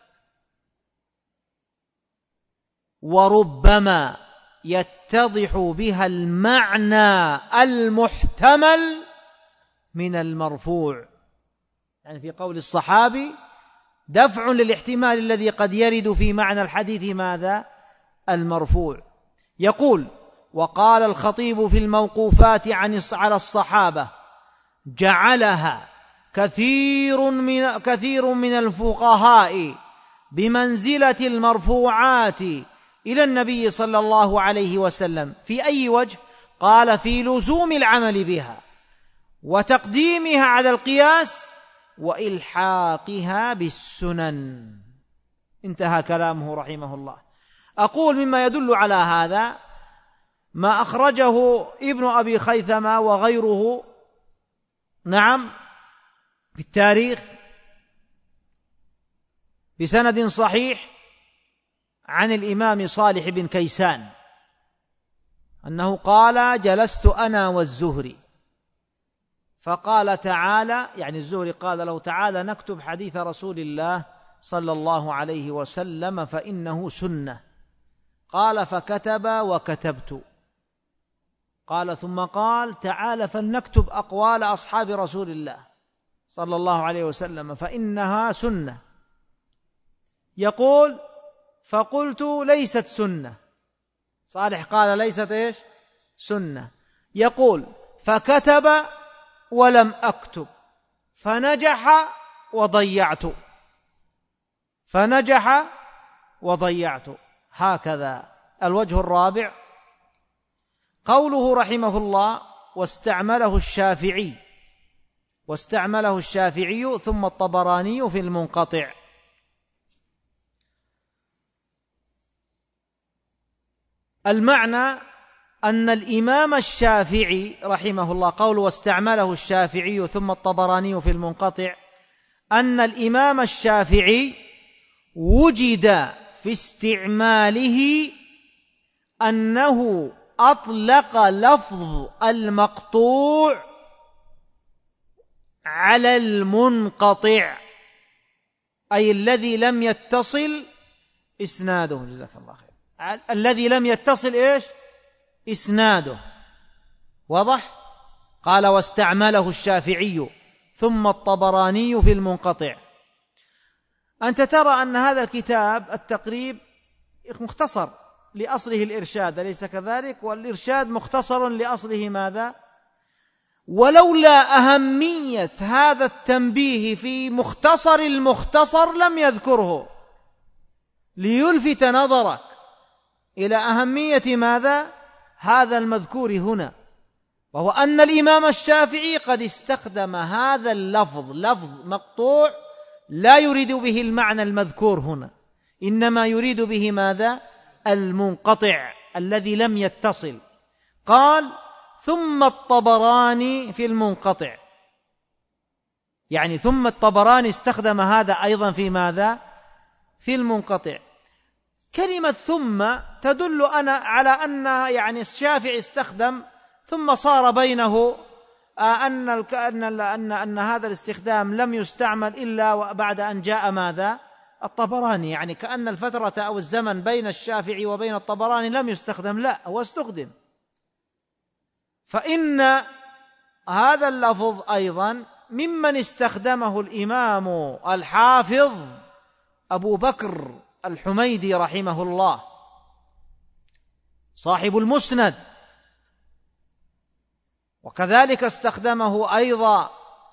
وربما يتضح بها المعنى المحتمل من المرفوع. يعني في قول الصحابي دفع للاحتمال الذي قد يرد في معنى الحديث ماذا؟ المرفوع. يقول: وقال الخطيب في الموقوفات عن على الصحابة: جعلها كثير من كثير من الفقهاء بمنزلة المرفوعات إلى النبي صلى الله عليه وسلم. في أي وجه؟ قال: في لزوم العمل بها وتقديمها على القياس وإلحاقها بالسنن. انتهى كلامه رحمه الله. أقول مما يدل على هذا ما أخرجه ابن أبي خيثمة وغيره نعم في التاريخ بسند صحيح عن الإمام صالح بن كيسان أنه قال: جلست أنا والزهري فقال تعالى، يعني الزهري قال له: تعالى نكتب حديث رسول الله صلى الله عليه وسلم فإنه سنة. قال: فكتب وكتبت. قال: ثم قال: تعالى فلنكتب أقوال أصحاب رسول الله صلى الله عليه وسلم فإنها سنة. يقول: فقلت: ليست سنة. صالح قال: ليست إيش؟ سنة. يقول: فكتب ولم أكتب فنجح وضيعت فنجح وضيعت. هكذا. الوجه الرابع قوله رحمه الله: واستعمله الشافعي واستعمله الشافعي ثم الطبراني في المنقطع. المعنى أن الإمام الشافعي رحمه الله قول واستعمله الشافعي ثم الطبراني في المنقطع، أن الإمام الشافعي وجد في استعماله أنه أطلق لفظ المقطوع على المنقطع، أي الذي لم يتصل إسناده، جزاك الله خير، الذي لم يتصل إيش إسناده. واضح؟ قال واستعمله الشافعي ثم الطبراني في المنقطع. أنت ترى أن هذا الكتاب التقريب مختصر لأصله الإرشاد، أليس كذلك؟ والإرشاد مختصر لأصله ماذا؟ ولولا أهمية هذا التنبيه في مختصر المختصر لم يذكره، ليلفت نظرك إلى أهمية ماذا؟ هذا المذكور هنا، وهو أن الإمام الشافعي قد استخدم هذا اللفظ لفظ مقطوع لا يريد به المعنى المذكور هنا، إنما يريد به ماذا؟ المنقطع الذي لم يتصل. قال ثم الطبراني في المنقطع، يعني ثم الطبراني استخدم هذا أيضا في ماذا؟ في المنقطع. كلمة ثم تدل أنا على أن يعني الشافعي استخدم ثم صار بينه أن أن أن أن هذا الاستخدام لم يستعمل إلا بعد أن جاء ماذا؟ الطبراني، يعني كأن الفترة أو الزمن بين الشافعي وبين الطبراني لم يستخدم، لا، هو استخدم. فإن هذا اللفظ أيضا ممن استخدمه الإمام الحافظ أبو بكر الحميدي رحمه الله صاحب المسند، وكذلك استخدمه أيضا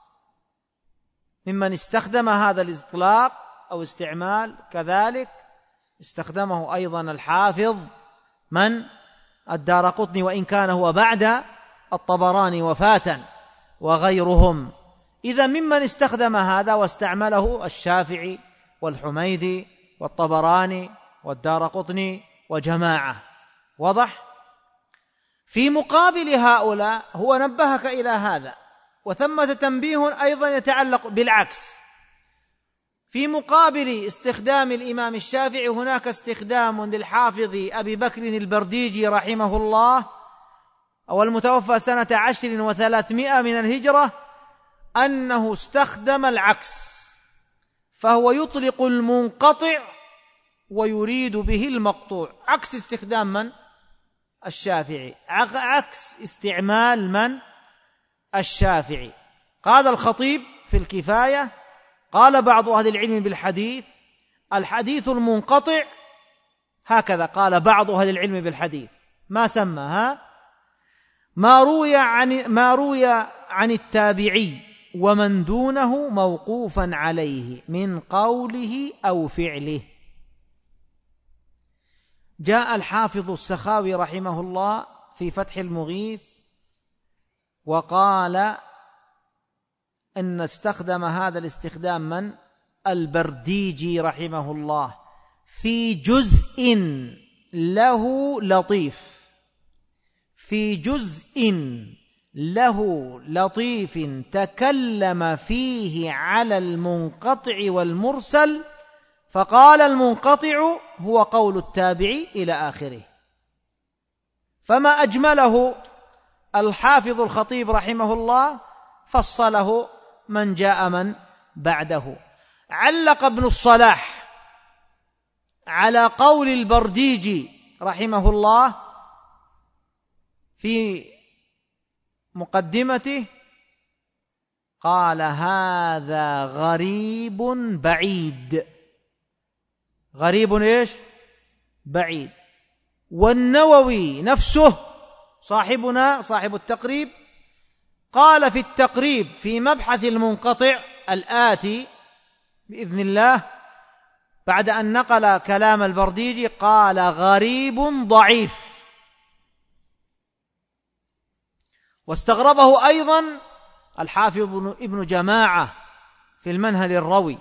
ممن استخدم هذا الإطلاق أو استعمال، كذلك استخدمه أيضا الحافظ من؟ الدارقطني، وإن كان هو بعد الطبراني وفاة، وغيرهم. إذا ممن استخدم هذا واستعمله الشافعي والحميدي والطبراني والدارقطني وجماعة. واضح؟ في مقابل هؤلاء هو نبهك إلى هذا، وثمة تنبيه أيضا يتعلق بالعكس. في مقابل استخدام الإمام الشافعي هناك استخدام للحافظ أبي بكر البرديجي رحمه الله، أو المتوفى سنة عشر وثلاثمائة من الهجرة، أنه استخدم العكس، فهو يطلق المنقطع ويريد به المقطوع، عكس استخدام من؟ الشافعي، عكس استعمال من؟ الشافعي. قال الخطيب في الكفاية، قال بعض أهل العلم بالحديث الحديث المنقطع، هكذا قال بعض أهل العلم بالحديث، ما سمها ما روي عن ما روي عن التابعي ومن دونه موقوفا عليه من قوله أو فعله. جاء الحافظ السخاوي رحمه الله في فتح المغيث وقال أن استخدم هذا الاستخدام من؟ البرديجي رحمه الله في جزء له لطيف، في جزء له لطيف تكلم فيه على المنقطع والمرسل، فقال المنقطع هو قول التابعي إلى آخره. فما أجمله الحافظ الخطيب رحمه الله فصله من جاء من بعده. علق ابن الصلاح على قول البرديجي رحمه الله في مقدمته، قال هذا غريب بعيد. غريب إيش؟ بعيد. والنووي نفسه صاحبنا صاحب التقريب قال في التقريب في مبحث المنقطع الآتي بإذن الله، بعد أن نقل كلام البرديجي، قال غريب ضعيف. واستغربه أيضا الحافظ ابن جماعة في المنهل الروي.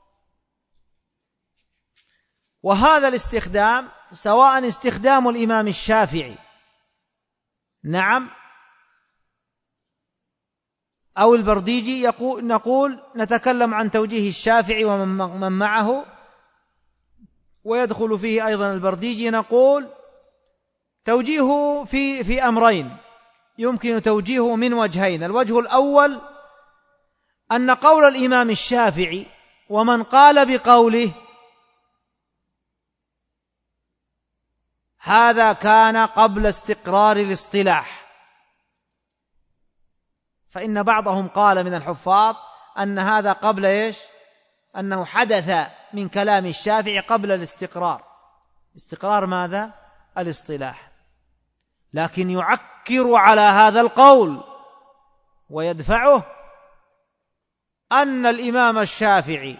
وهذا الاستخدام سواء استخدام الإمام الشافعي نعم أو البرديجي، يقول نقول نتكلم عن توجيه الشافعي ومن معه، ويدخل فيه أيضا البرديجي. نقول توجيهه في في أمرين، يمكن توجيهه من وجهين. الوجه الأول أن قول الإمام الشافعي ومن قال بقوله هذا كان قبل استقرار الاصطلاح، فإن بعضهم قال من الحفاظ أن هذا قبل إيش؟ أنه حدث من كلام الشافعي قبل الاستقرار. استقرار ماذا؟ الاصطلاح. لكن يعكر على هذا القول ويدفعه أن الإمام الشافعي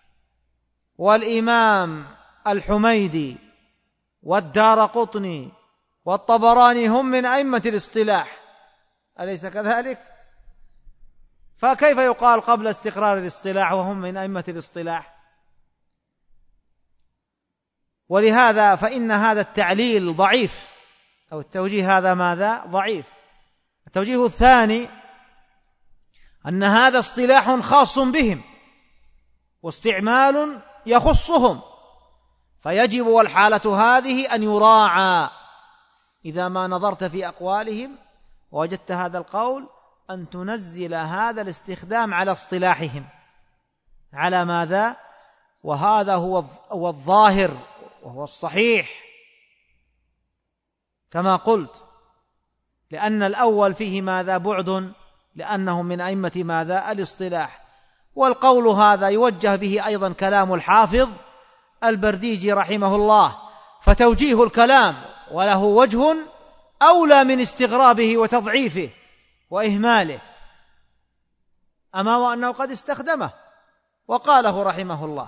والإمام الحميدي والدارقطني والطبراني هم من أئمة الاصطلاح، أليس كذلك؟ فكيف يقال قبل استقرار الاصطلاح وهم من أئمة الاصطلاح؟ ولهذا فإن هذا التعليل ضعيف، أو التوجيه هذا ماذا؟ ضعيف. التوجيه الثاني أن هذا اصطلاح خاص بهم واستعمال يخصهم، فيجب والحالة هذه أن يراعى إذا ما نظرت في أقوالهم ووجدت هذا القول أن تنزل هذا الاستخدام على اصطلاحهم. على ماذا؟ وهذا هو الظاهر وهو الصحيح كما قلت، لأن الأول فيه ماذا؟ بعد، لأنهم من أئمة ماذا؟ الاصطلاح. والقول هذا يوجه به أيضا كلام الحافظ البرديجي رحمه الله، فتوجيه الكلام وله وجه أولى من استغرابه وتضعيفه وإهماله، أما وأنه قد استخدمه وقاله رحمه الله.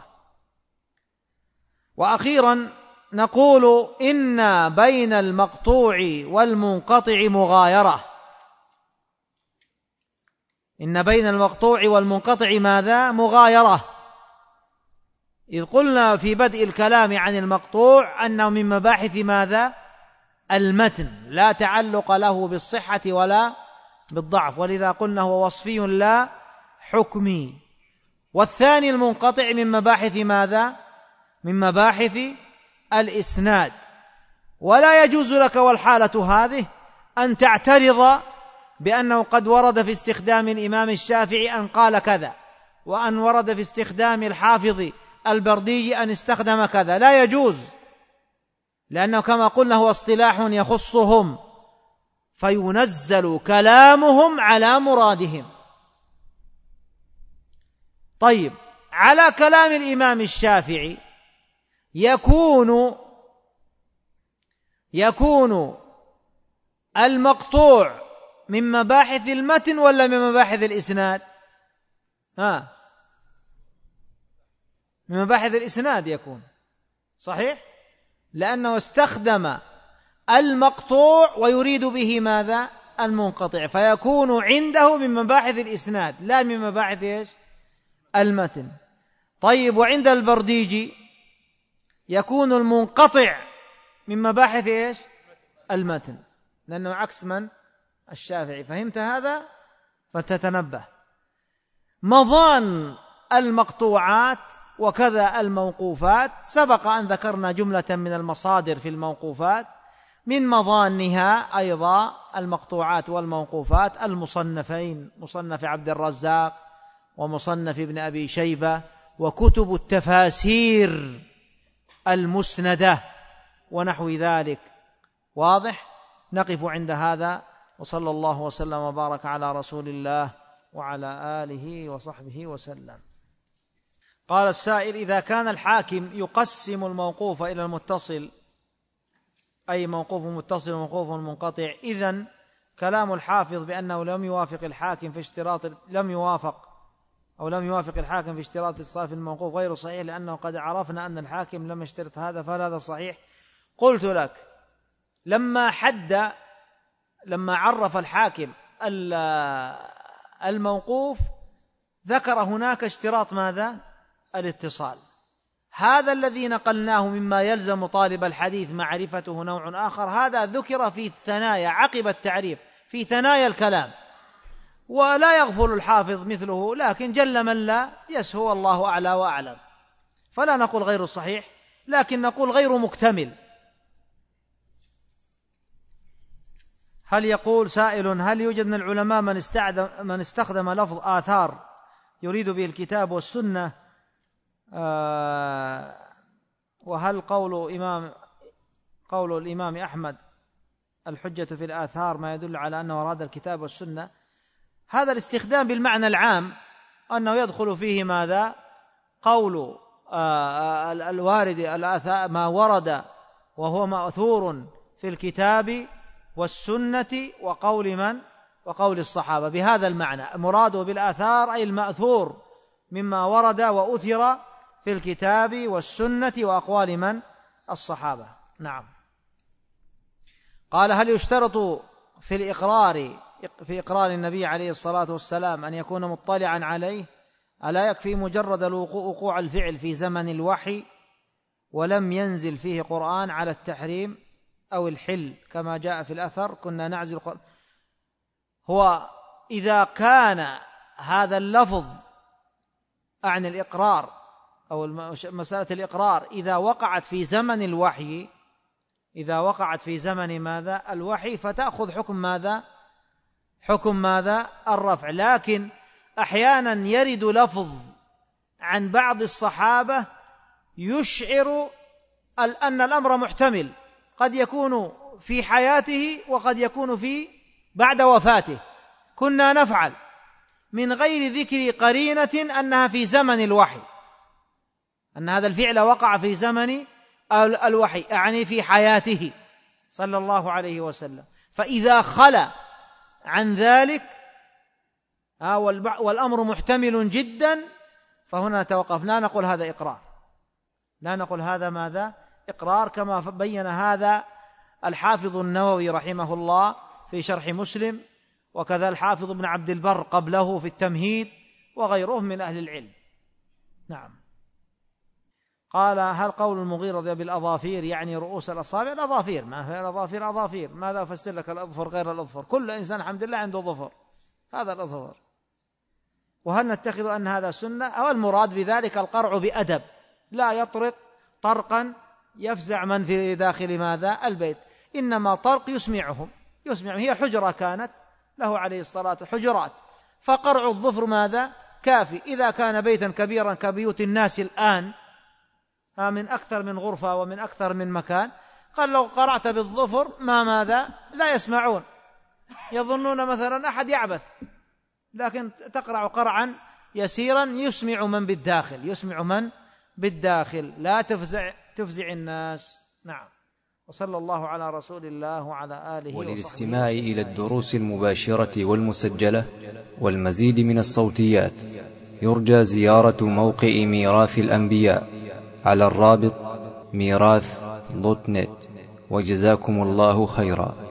وأخيرا نقول إن بين المقطوع والمنقطع مغايرة. إن بين المقطوع والمنقطع ماذا؟ مغايرة. إذ قلنا في بدء الكلام عن المقطوع أنه من مباحث ماذا؟ المتن، لا تعلق له بالصحة ولا بالضعف، ولذا قلنا هو وصفي لا حكمي. والثاني المنقطع من مباحث ماذا؟ من مباحث الإسناد. ولا يجوز لك والحالة هذه أن تعترض بأنه قد ورد في استخدام الإمام الشافعي أن قال كذا، وأن ورد في استخدام الحافظ البرديجي أن استخدم كذا، لا يجوز، لأنه كما قلنا هو اصطلاح يخصهم، فينزل كلامهم على مرادهم. طيب، على كلام الإمام الشافعي يكون يكون المقطوع من مباحث المتن ولا من مباحث الإسناد؟ ها، من مباحث الإسناد يكون، صحيح؟ لأنه استخدم المقطوع ويريد به ماذا؟ المنقطع، فيكون عنده من مباحث الإسناد لا من مباحث إيش؟ المتن. طيب، وعند البرديجي يكون المنقطع من مباحث إيش؟ المتن، لأنه عكس من؟ الشافعي. فهمت هذا؟ فتتنبه. مضان المقطوعات وكذا الموقوفات، سبق أن ذكرنا جملة من المصادر في الموقوفات، من مظانها أيضا المقطوعات والموقوفات المصنفين، مصنف عبد الرزاق ومصنف ابن أبي شيبة وكتب التفاسير المسندة ونحو ذلك. واضح؟ نقف عند هذا، وصلى الله وسلم وبارك على رسول الله وعلى آله وصحبه وسلم. قال السائل: إذا كان الحاكم يقسم الموقوف إلى المتصل، أي موقوف متصل وموقوف منقطع، إذن كلام الحافظ بأنه لم يوافق الحاكم في اشتراط لم يوافق أو لم يوافق الحاكم في اشتراط الصرف الموقوف غير صحيح، لأنه قد عرفنا أن الحاكم لم يشترط هذا، فهذا صحيح. قلت لك لما حد لما عرف الحاكم الموقوف ذكر هناك اشتراط ماذا؟ الاتصال. هذا الذي نقلناه مما يلزم طالب الحديث معرفته نوع آخر، هذا ذكر في الثنايا عقب التعريف في ثنايا الكلام، ولا يغفل الحافظ مثله، لكن جل من لا يسهو، الله أعلى وأعلم. فلا نقول غير الصحيح، لكن نقول غير مكتمل. هل يقول سائل: هل يوجد من العلماء من من استخدم لفظ آثار يريد به الكتاب والسنة؟ آه وهل قول إمام قول الإمام أحمد الحجة في الآثار ما يدل على أنه أراد الكتاب والسنة؟ هذا الاستخدام بالمعنى العام أنه يدخل فيه ماذا؟ قول آه الوارد الآثار، ما ورد وهو مأثور في الكتاب والسنة وقول من؟ وقول الصحابة، بهذا المعنى. المراد بالآثار أي المأثور مما ورد وأثر في الكتاب والسنة وأقوال من؟ الصحابة. نعم. قال: هل يشترط في الإقرار في إقرار النبي عليه الصلاة والسلام أن يكون مطلعا عليه؟ ألا يكفي مجرد وقوع الفعل في زمن الوحي ولم ينزل فيه قرآن على التحريم أو الحل كما جاء في الأثر كنا نعزل القرآن؟ هو إذا كان هذا اللفظ عن الإقرار أو مسألة الإقرار إذا وقعت في زمن الوحي، إذا وقعت في زمن ماذا؟ الوحي، فتأخذ حكم ماذا؟ حكم ماذا؟ الرفع. لكن أحيانا يرد لفظ عن بعض الصحابة يشعر أن الأمر محتمل، قد يكون في حياته وقد يكون في بعد وفاته. كنا نفعل من غير ذكر قرينة أنها في زمن الوحي، أن هذا الفعل وقع في زمن الوحي، أعني في حياته صلى الله عليه وسلم. فإذا خلا عن ذلك والأمر محتمل جدا فهنا توقف، لا نقول هذا إقرار، لا نقول هذا ماذا؟ إقرار، كما بين هذا الحافظ النووي رحمه الله في شرح مسلم، وكذا الحافظ ابن عبد البر قبله في التمهيد، وغيرهم من أهل العلم. نعم. قال: هل قول المغيرة بالأظافير يعني رؤوس الأصابع؟ الأظافير، ما هي الأظافير؟ أظافير، ماذا أفسر لك الأظفر غير الأظفر؟ كل إنسان الحمد لله عنده ظفر، هذا الأظفر. وهل نتخذ أن هذا سنة؟ أو المراد بذلك القرع بأدب، لا يطرق طرقا يفزع من في داخل ماذا؟ البيت، إنما طرق يسمعهم يسمعهم هي حجرة كانت له عليه الصلاة حجرات، فقرع الظفر ماذا؟ كافي. إذا كان بيتا كبيرا كبيوت الناس الآن من أكثر من غرفة ومن أكثر من مكان، قال لو قرعت بالظفر ما ماذا؟ لا يسمعون، يظنون مثلا أحد يعبث، لكن تقرع قرعا يسيرا يسمع من بالداخل، يسمع من بالداخل، لا تفزع تفزع الناس. نعم. وصلى الله على رسول الله وعلى آله. وللاستماع إلى الدروس المباشرة والمسجلة والمزيد من الصوتيات يرجى زيارة موقع ميراث الأنبياء على الرابط ميراث دوت نت. وجزاكم الله خيرا.